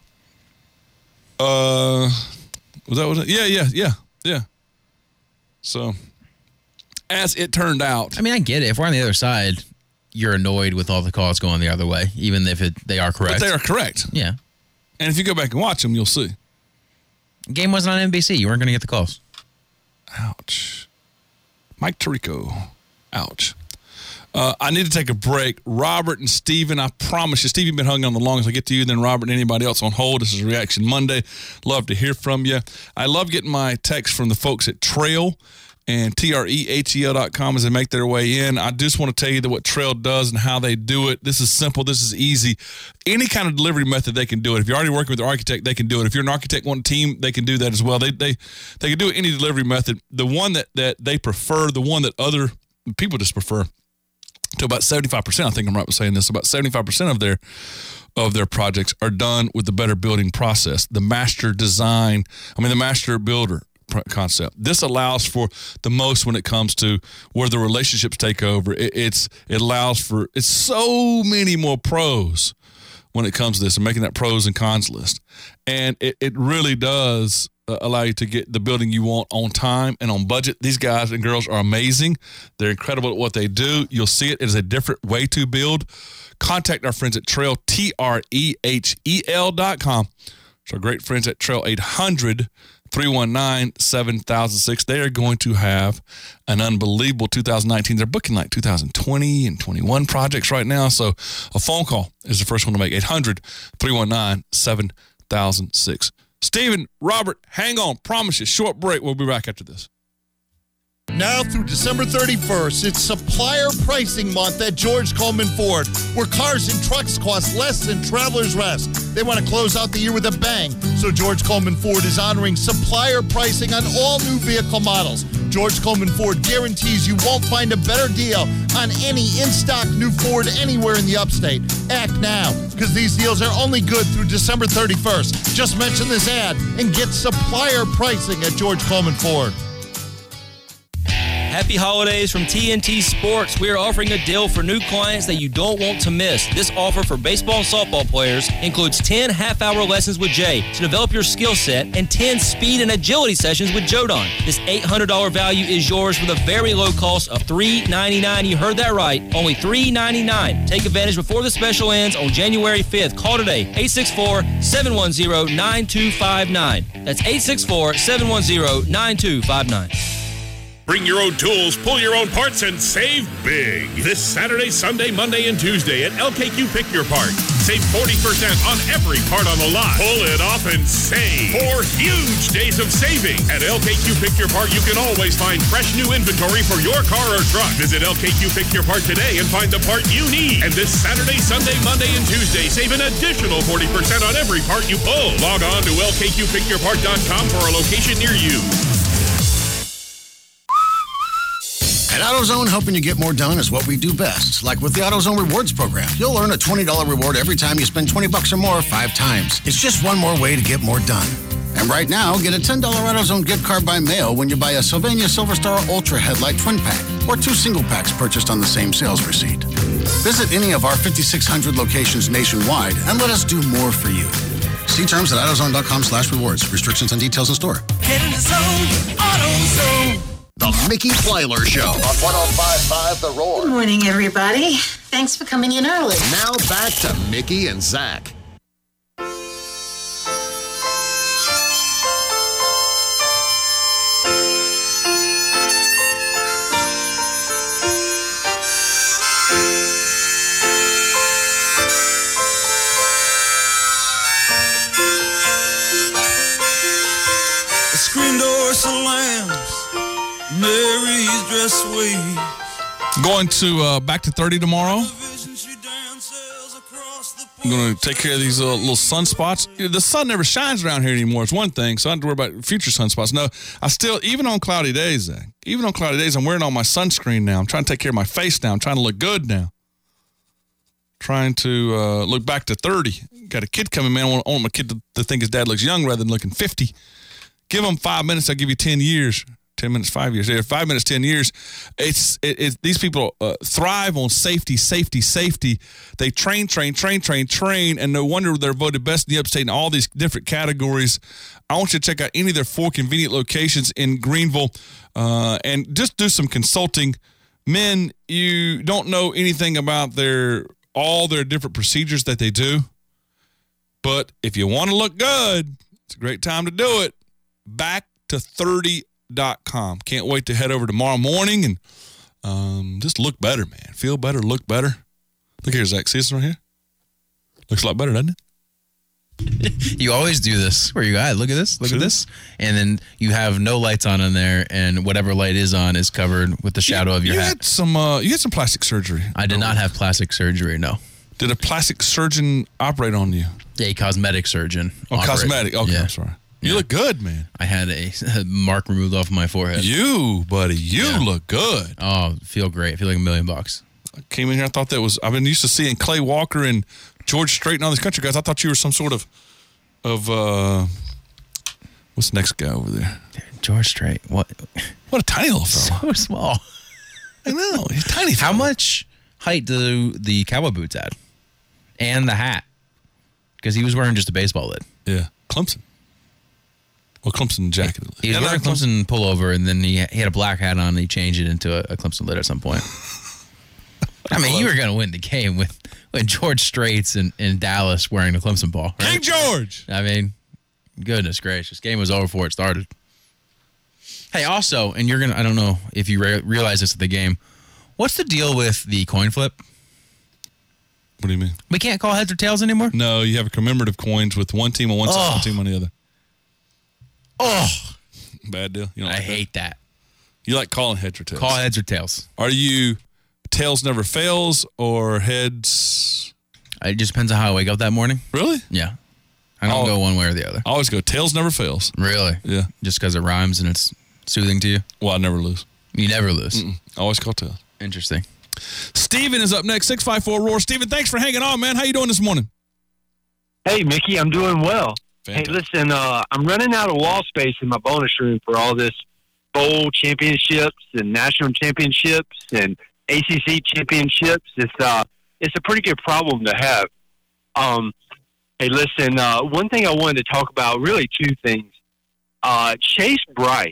Uh, was that what it? Yeah, yeah, yeah, yeah. So, as it turned out. I mean, I get it. If we're on the other side, you're annoyed with all the calls going the other way, even if it, they are correct. But they are correct. Yeah. And if you go back and watch them, you'll see. Game wasn't on N B C. You weren't going to get the calls. Ouch. Mike Tirico. Ouch. Uh, I need to take a break. Robert and Steven, I promise you. Steve, you've been hung on the longest. I'll get to you, then Robert and anybody else on hold. This is Reaction Monday. Love to hear from you. I love getting my text from the folks at Trail and T R E H E L dot com as they make their way in. I just want to tell you that what Trail does and how they do it. This is simple. This is easy. Any kind of delivery method, they can do it. If you're already working with an architect, they can do it. If you're an architect on a team, they can do that as well. They they they can do any delivery method. The one that, that they prefer, the one that other people just prefer, to about seventy-five percent, I think I'm right with saying this, about seventy-five percent of their of their projects are done with the better building process, the master design, I mean the master builder concept. This allows for the most when it comes to where the relationships take over. It, it's it allows for it's so many more pros when it comes to this and making that pros and cons list. And it, it really does uh, allow you to get the building you want on time and on budget. These guys and girls are amazing. They're incredible at what they do. You'll see it. It is a different way to build. Contact our friends at Trail, T R E H E L dot com. So our great friends at Trail, eight hundred, three one nine, seven thousand six. They are going to have an unbelievable two thousand nineteen. They're booking like two thousand twenty and twenty-one projects right now. So a phone call is the first one to make, eight hundred, three one nine, seven thousand six. Steven, Robert, hang on. Promise you, short break. We'll be back after this. Now through December thirty-first, it's supplier pricing month at George Coleman Ford, where cars and trucks cost less than Travelers Rest. They want to close out the year with a bang, so George Coleman Ford is honoring supplier pricing on all new vehicle models. George Coleman Ford guarantees you won't find a better deal on any in-stock new Ford anywhere in the upstate. Act now, because these deals are only good through December thirty-first. Just mention this ad and get supplier pricing at George Coleman Ford. Happy holidays from T N T Sports. We are offering a deal for new clients that you don't want to miss. This offer for baseball and softball players includes ten half-hour lessons with Jay to develop your skill set and ten speed and agility sessions with Jodon. This eight hundred dollars value is yours with a very low cost of three hundred ninety-nine dollars. You heard that right, only three hundred ninety-nine dollars. Take advantage before the special ends on January fifth. Call today, eight six four, seven one zero, nine two five nine. That's eight six four, seven one zero, nine two five nine. Bring your own tools, pull your own parts, and save big. This Saturday, Sunday, Monday, and Tuesday at L K Q Pick Your Part. Save forty percent on every part on the lot. Pull it off and save. Four huge days of saving. At L K Q Pick Your Part, you can always find fresh new inventory for your car or truck. Visit L K Q Pick Your Part today and find the part you need. And this Saturday, Sunday, Monday, and Tuesday, save an additional forty percent on every part you pull. Log on to L K Q pick your part dot com for a location near you. At AutoZone, helping you get more done is what we do best. Like with the AutoZone Rewards program, you'll earn a twenty dollars reward every time you spend twenty bucks or more five times. It's just one more way to get more done. And right now, get a ten dollars AutoZone gift card by mail when you buy a Sylvania Silver Star Ultra Headlight Twin Pack or two single packs purchased on the same sales receipt. Visit any of our fifty-six hundred locations nationwide and let us do more for you. See terms at AutoZone.com slash rewards. Restrictions and details in store. Get in the zone, AutoZone. The Mickey Plyler Show on one oh five point five The Roar. Good morning, everybody. Thanks for coming in early. Now back to Mickey and Zach. The screen door slams. Mary's dress waves. Going to uh, back to thirty tomorrow. I'm going to take care of these uh, little sunspots. The sun never shines around here anymore. It's one thing, so I don't have to worry about future sunspots. No, I still, even on cloudy days, Zach, even on cloudy days, I'm wearing all my sunscreen now. I'm trying to take care of my face now. I'm trying to look good now. Trying to uh, look back to thirty. Got a kid coming, man. I want, I want my kid to, to think his dad looks young rather than looking fifty. Give him five minutes, I'll give you ten years. ten minutes, five years. Yeah, five minutes, ten years. It's it, it, these people uh, thrive on safety, safety, safety. They train, train, train, train, train, and no wonder they're voted best in the upstate in all these different categories. I want you to check out any of their four convenient locations in Greenville uh, and just do some consulting. Men, you don't know anything about their all their different procedures that they do, but if you want to look good, it's a great time to do it. back to thirty dot com. Can't wait to head over tomorrow morning and um, just look better, man. Feel better, look better. Look here, Zach. See this right here? Looks a lot better, doesn't it? You always do this where you guys look at this, look See at this, and then you have no lights on in there, and whatever light is on is covered with the shadow you, of your you hat. Had some, uh, you had some plastic surgery. I did not have plastic surgery, no. Did a plastic surgeon operate on you? Yeah, a cosmetic surgeon. Oh, operate. cosmetic. Okay, yeah. I'm sorry. You yeah. look good, man. I had a, a mark removed off my forehead. You, buddy, you yeah. look good. Oh, feel great. I feel like a million bucks. I came in here, I thought that was, I've been used to seeing Clay Walker and George Strait and all these country guys. I thought you were some sort of, of, uh, what's the next guy over there? George Strait. What? What a tiny little fella. So small. I know. He's tiny. How fella. much height do the cowboy boots add? And the hat? Because he was wearing just a baseball lid. Yeah. Clemson. Well, Clemson jacket. He, he was wearing a Clemson pullover, and then he, he had a black hat on, and he changed it into a, a Clemson lid at some point. I mean, you were going to win the game with, with George Straits in, in Dallas wearing the Clemson ball. Right? King George! I mean, goodness gracious. Game was over before it started. Hey, also, and you're going to, I don't know if you re- realize this at the game, what's the deal with the coin flip? What do you mean? We can't call heads or tails anymore? No, you have commemorative coins with one team on one side, one team on the other. Oh, bad deal. You don't I like hate that? that. You like calling heads or tails? Call heads or tails. Are you tails never fails or heads? It just depends on how I wake up that morning. Really? Yeah. I don't I'll, go one way or the other. I always go tails never fails. Really? Yeah. Just because it rhymes and it's soothing to you? Well, I never lose. You never lose? Mm-mm. I always call tails. Interesting. Steven is up next, six five four R O A R. Steven, thanks for hanging on, man. How you doing this morning? Hey, Mickey, I'm doing well. Fantastic. Hey, listen, uh, I'm running out of wall space in my bonus room for all this bowl championships and national championships and A C C championships. It's uh, it's a pretty good problem to have. Um, hey, listen, uh, one thing I wanted to talk about, really two things. Uh, Chase Bryce.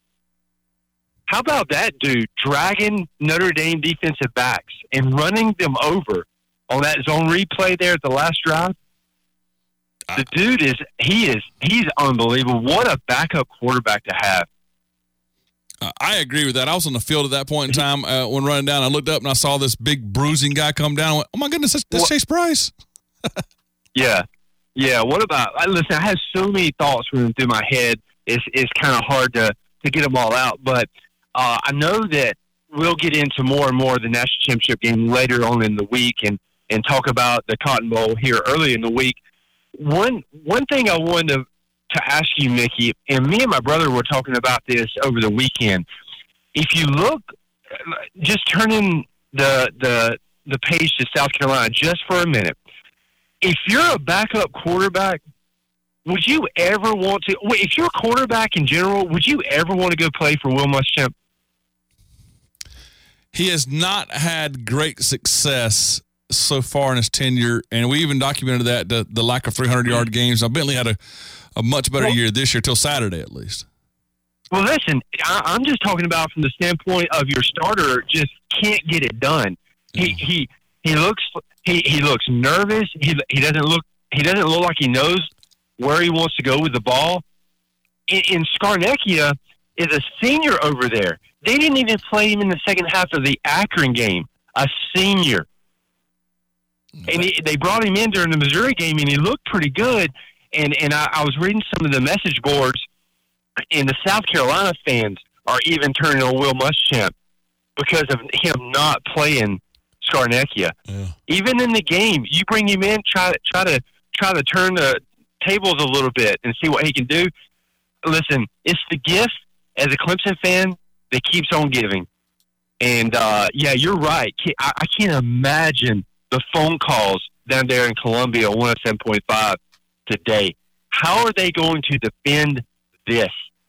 How about that dude dragging Notre Dame defensive backs and running them over on that zone replay there at the last drive? The dude is, he is, he's unbelievable. What a backup quarterback to have. Uh, I agree with that. I was on the field at that point in time uh, when running down. I looked up and I saw this big bruising guy come down. I went, oh, my goodness, that's, that's Chase Bryce. Yeah. Yeah. What about – listen, I have so many thoughts running through my head. It's, it's kind of hard to, to get them all out. But uh, I know that we'll get into more and more of the national championship game later on in the week and, and talk about the Cotton Bowl here early in the week. One one thing I wanted to, to ask you, Mickey, and me and my brother were talking about this over the weekend. If you look, just turn in the the the page to South Carolina just for a minute. If you're a backup quarterback, would you ever want to? If you're a quarterback in general, would you ever want to go play for Will Muschamp? He has not had great success so far in his tenure, and we even documented that, the, the lack of three hundred yard games. Now, Bentley had a, a much better well, year this year, till Saturday at least. Well, listen, I, I'm just talking about from the standpoint of your starter just can't get it done. He mm. he he looks he, he looks nervous. He he doesn't look he doesn't look like he knows where he wants to go with the ball. In, in Scarnecchia is a senior over there. They didn't even play him in the second half of the Akron game. A senior. And he, they brought him in during the Missouri game, and he looked pretty good. And and I, I was reading some of the message boards, and the South Carolina fans are even turning on Will Muschamp because of him not playing Scarnecchia. Yeah. Even in the game, you bring him in, try try to try to turn the tables a little bit and see what he can do. Listen, it's the gift as a Clemson fan that keeps on giving. And uh, yeah, you're right. I, I can't imagine the phone calls down there in Columbia, one oh seven point five today. How are they going to defend this?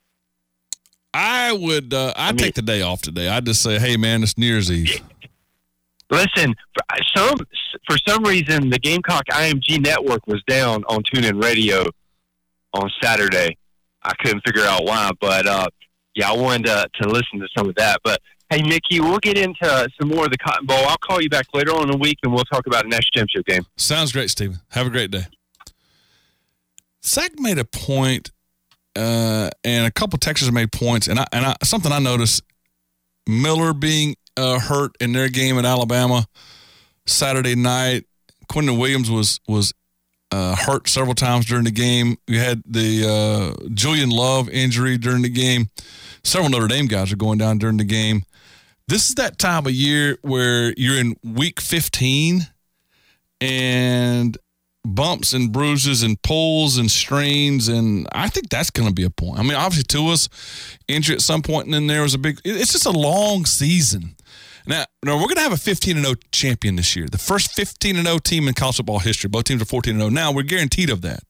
I would. Uh, I'd I mean, take the day off today. I'd just say, "Hey, man, it's New Year's Eve." Listen, for some for some reason, the Gamecock I M G network was down on TuneIn Radio on Saturday. I couldn't figure out why, but uh, yeah, I wanted to, to listen to some of that. But hey, Mickey, we'll get into some more of the Cotton Bowl. I'll call you back later on in the week, and we'll talk about a national championship game. Sounds great, Stephen. Have a great day. Zach made a point, uh, and a couple Texans made points, and I, and I, something I noticed, Miller being uh, hurt in their game at Alabama Saturday night. Quentin Williams was was uh, hurt several times during the game. We had the uh, Julian Love injury during the game. Several Notre Dame guys are going down during the game. This is that time of year where you're in week fifteen and bumps and bruises and pulls and strains, and I think that's going to be a point. I mean, obviously, Tua's injury at some point, and then there was a big – it's just a long season. Now, now we're going to have a fifteen and oh champion this year, the first fifteen and oh team in college football history. Both teams are fourteen and oh now. We're guaranteed of that.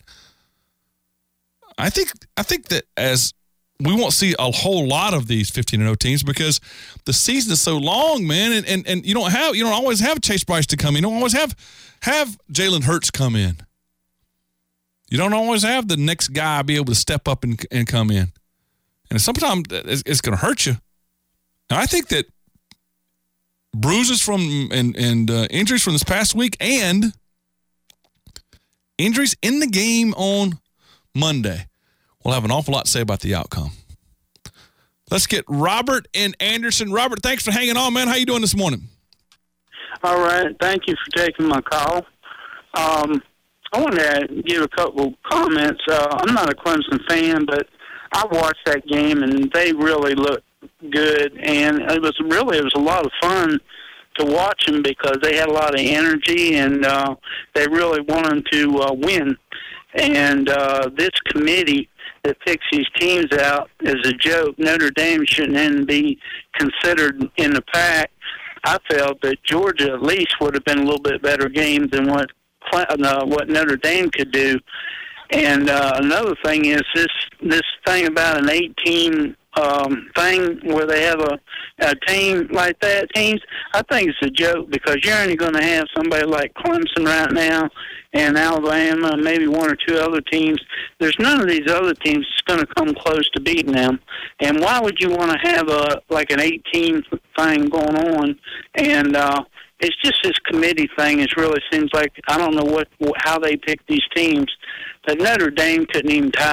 I think I think that as – we won't see a whole lot of these fifteen and oh teams because the season is so long, man, and, and, and you don't have you don't always have Chase Bryce to come in. You don't always have have Jalen Hurts come in. You don't always have the next guy be able to step up and, and come in. And sometimes it's, it's going to hurt you. And I think that bruises from and, and uh, injuries from this past week and injuries in the game on Monday we'll have an awful lot to say about the outcome. Let's get Robert and Anderson. Robert, thanks for hanging on, man. How you doing this morning? All right. Thank you for taking my call. Um, I want to give a couple comments. Uh, I'm not a Clemson fan, but I watched that game, and they really looked good. And it was really it was a lot of fun to watch them because they had a lot of energy, and uh, they really wanted to uh, win. And uh, this committee that picks these teams out is a joke. Notre Dame shouldn't even be considered in the pack. I felt that Georgia at least would have been a little bit better game than what uh, what Notre Dame could do. And uh, another thing is this this thing about an eight-team um, thing where they have a, a team like that. Teams, I think it's a joke because you're only going to have somebody like Clemson right now and Alabama, maybe one or two other teams. There's none of these other teams that's going to come close to beating them. And why would you want to have a like an eight-team thing going on? And uh, it's just this committee thing. It really seems like I don't know what how they pick these teams. But Notre Dame couldn't even tie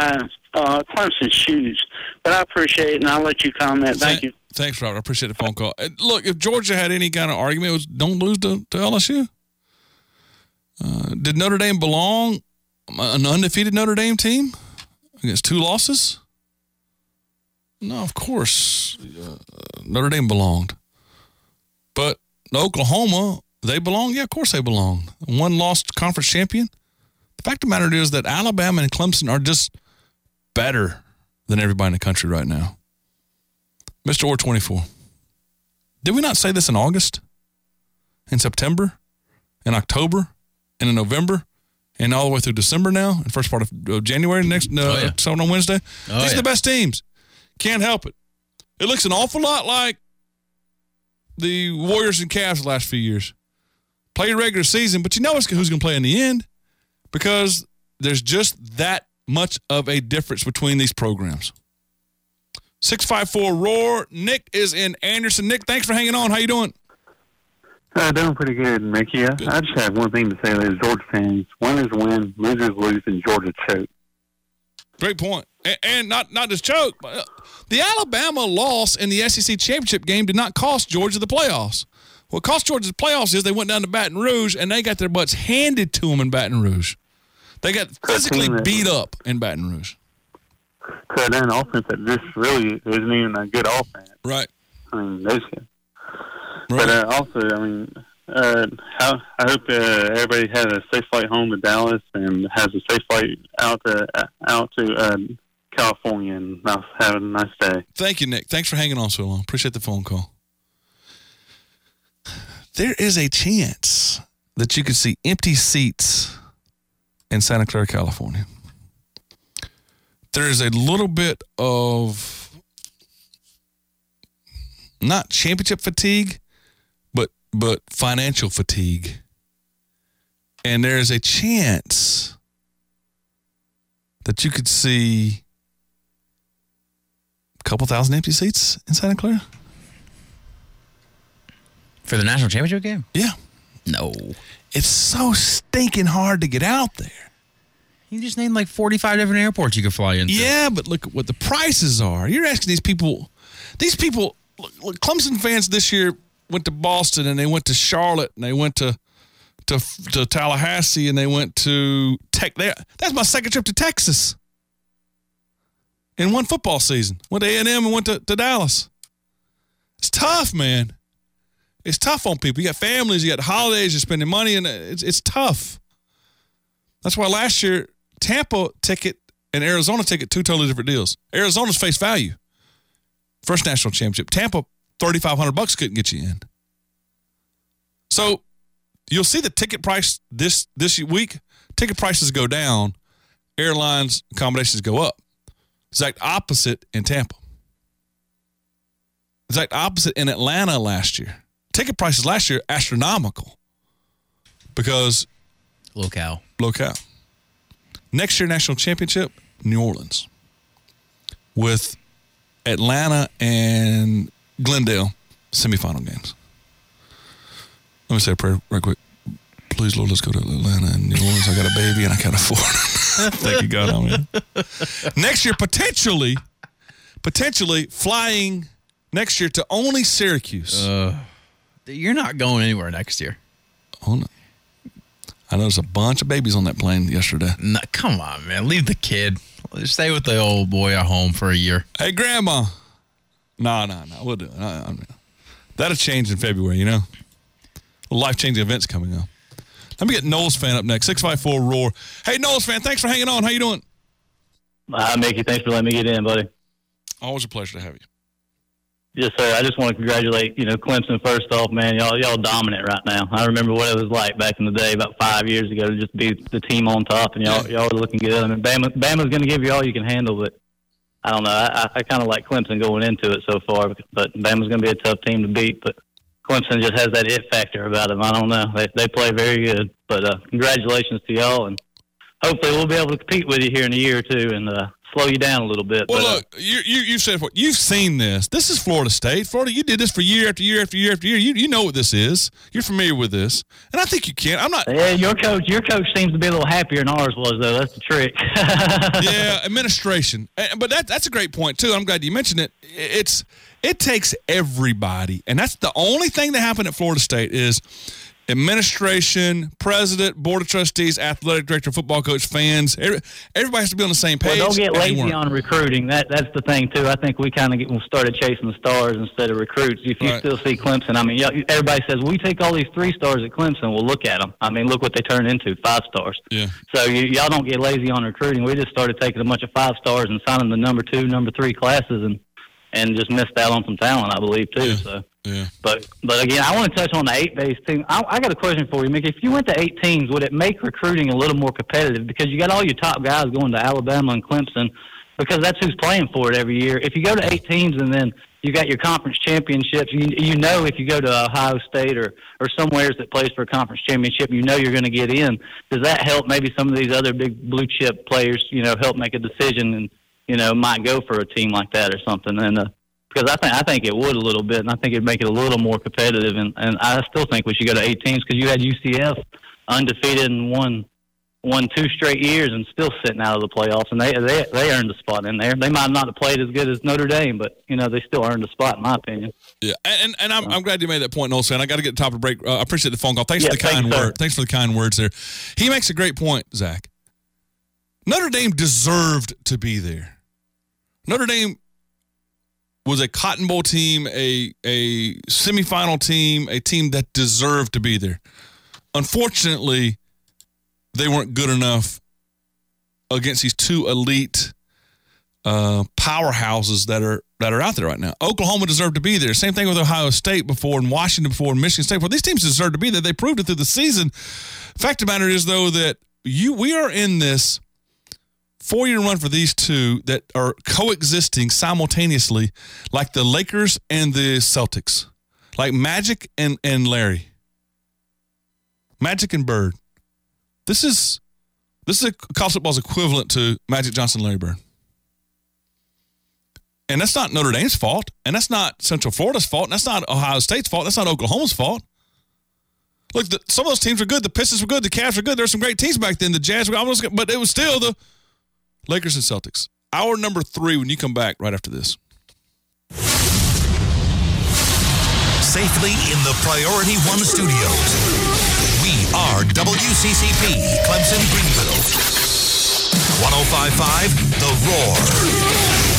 uh, Clemson's shoes. But I appreciate it, and I'll let you comment. Thank you. Thanks, Robert. I appreciate the phone call. Uh, Look, if Georgia had any kind of argument, it was don't lose to, to L S U. Uh, did Notre Dame belong, an undefeated Notre Dame team against two losses? No, of course, uh, Notre Dame belonged. But Oklahoma, they belong? Yeah, of course they belong. One lost conference champion. The fact of the matter is that Alabama and Clemson are just better than everybody in the country right now. Mister Orr twenty-four. Did we not say this in August? In September? In October? And in November? And all the way through December now? And first part of uh, January next uh, oh, yeah. starting on Wednesday? Oh, These yeah. are the best teams. Can't help it. It looks an awful lot like the Warriors and Cavs the last few years. Play a regular season, but you know who's going to play in the end because there's just that much of a difference between these programs. six five four roar. Nick is in Anderson. Nick, thanks for hanging on. How you doing? Uh, doing pretty good, Mickey. I, I just have one thing to say to Georgia fans. Winners win, losers lose, and Georgia choke. Great point. And, and not, not just choke, but the Alabama loss in the S E C championship game did not cost Georgia the playoffs. What cost Georgia the playoffs is they went down to Baton Rouge, and they got their butts handed to them in Baton Rouge. They got physically beat up in Baton Rouge. So then offense that just really isn't even a good offense. Right. I mean, those guys. Right. But uh, also, I mean, uh, how, I hope uh, everybody has a safe flight home to Dallas and has a safe flight out to uh, out to uh, California, and have a nice day. Thank you, Nick. Thanks for hanging on so long. Appreciate the phone call. There is a chance that you could see empty seats in Santa Clara, California. There is a little bit of not championship fatigue, but but financial fatigue. And there is a chance that you could see a couple thousand empty seats in Santa Clara. For the national championship game? Yeah. No. It's so stinking hard to get out there. You just named like forty-five different airports you could fly into. Yeah, but look at what the prices are. You're asking these people, these people, look, look, Clemson fans this year went to Boston and they went to Charlotte and they went to to, to Tallahassee and they went to Tech. They, that's my second trip to Texas in one football season. Went to A and M and went to, to Dallas. It's tough, man. It's tough on people. You got families, you got holidays, you're spending money, and it's it's tough. That's why last year, Tampa ticket and Arizona ticket, two totally different deals. Arizona's face value. First national championship. Tampa, thirty-five hundred bucks couldn't get you in. So you'll see the ticket price this this week. Ticket prices go down. Airlines accommodations go up. Exact opposite in Tampa. Exact opposite in Atlanta last year. Ticket prices last year, astronomical. Because locale. Locale. Next year, national championship, New Orleans. With Atlanta and Glendale semifinal games. Let me say a prayer right quick. Please, Lord, let's go to Atlanta and New Orleans. I got a baby and I can't afford it. Thank you, God. Amen. Next year, potentially, potentially flying next year to only Syracuse. Uh, you're not going anywhere next year. Oh, no. I noticed a bunch of babies on that plane yesterday. No, come on, man. Leave the kid. Stay with the old boy at home for a year. Hey, Grandma. No, no, no. We'll do it. I, I mean, that'll change in February, you know? Life-changing events coming up. Let me get Knowles fan up next. six five four roar. Hey, Knowles fan, thanks for hanging on. How you doing? Hi, Mickey. Thanks for letting me get in, buddy. Always a pleasure to have you. Yes, sir. I just want to congratulate, you know, Clemson first off, man. Y'all y'all dominant right now. I remember what it was like back in the day, about five years ago, to just be the team on top, and y'all y'all are looking good. I mean, Bama, Bama's going to give you all you can handle, but I don't know. I, I kind of like Clemson going into it so far, but Bama's going to be a tough team to beat. But Clemson just has that it factor about them. I don't know. They they play very good. But uh, congratulations to y'all, and hopefully we'll be able to compete with you here in a year or two and uh, slow you down a little bit. Well, but, look, you, you, you've said what you've seen this. This is Florida State. Florida, you did this for year after year after year after year. You you know what this is. You're familiar with this, and I think you can. I'm not. Yeah, your coach, your coach seems to be a little happier than ours was, though. That's the trick. Yeah, administration. But that that's a great point too. I'm glad you mentioned it. It's it takes everybody, and that's the only thing that happened at Florida State is administration, president, board of trustees, athletic director, football coach, fans. Everybody has to be on the same page. Well, don't get lazy on recruiting. That that's the thing too. I think we kind of started chasing the stars instead of recruits. If you right. still see Clemson, I mean, everybody says we take all these three stars at Clemson. Well, look at them. I mean, look what they turn into, five stars. Yeah. So you, y'all don't get lazy on recruiting. We just started taking a bunch of five stars and signing the number two, number three classes, and and just missed out on some talent, I believe too. Yeah. So. Yeah. But but again, I want to touch on the eight base team. I, I got a question for you, Mick. If you went to eight teams, would it make recruiting a little more competitive? Because you got all your top guys going to Alabama and Clemson, because that's who's playing for it every year. If you go to eight teams and then you got your conference championships, you, you know if you go to Ohio State or or somewhere that plays for a conference championship, you know you're going to get in. Does that help maybe some of these other big blue chip players, you know, help make a decision and you know might go for a team like that or something? And uh, Because I think I think it would a little bit, and I think it'd make it a little more competitive. And, and I still think we should go to eight teams because you had U C F undefeated and won won two straight years and still sitting out of the playoffs, and they they they earned a spot in there. They might not have played as good as Notre Dame, but you know they still earned a spot in my opinion. Yeah, and and I'm I'm glad you made that point, Olsen. I got to get to the top of the break. Uh, I appreciate the phone call. Thanks Yeah, for the thanks, kind sir. word. Thanks for the kind words there. He makes a great point, Zach. Notre Dame deserved to be there. Notre Dame was a Cotton Bowl team, a a semifinal team, a team that deserved to be there. Unfortunately, they weren't good enough against these two elite uh, powerhouses that are that are out there right now. Oklahoma deserved to be there. Same thing with Ohio State before, and Washington before, and Michigan State before. These teams deserved to be there. They proved it through the season. Fact of the matter is, though, that you we are in this four-year run for these two that are coexisting simultaneously, like the Lakers and the Celtics, like Magic and, and Larry, Magic and Bird. This is this is a college football's equivalent to Magic Johnson, Larry Bird, and that's not Notre Dame's fault, and that's not Central Florida's fault, and that's not Ohio State's fault, that's not Oklahoma's fault. Look, the, some of those teams were good. The Pistons were good. The Cavs were good. There were some great teams back then. The Jazz were almost good, but it was still the Lakers and Celtics. Hour number three when you come back right after this. Safely in the Priority One studios. We are W C C P, Clemson Greenville. one oh five point five The Roar.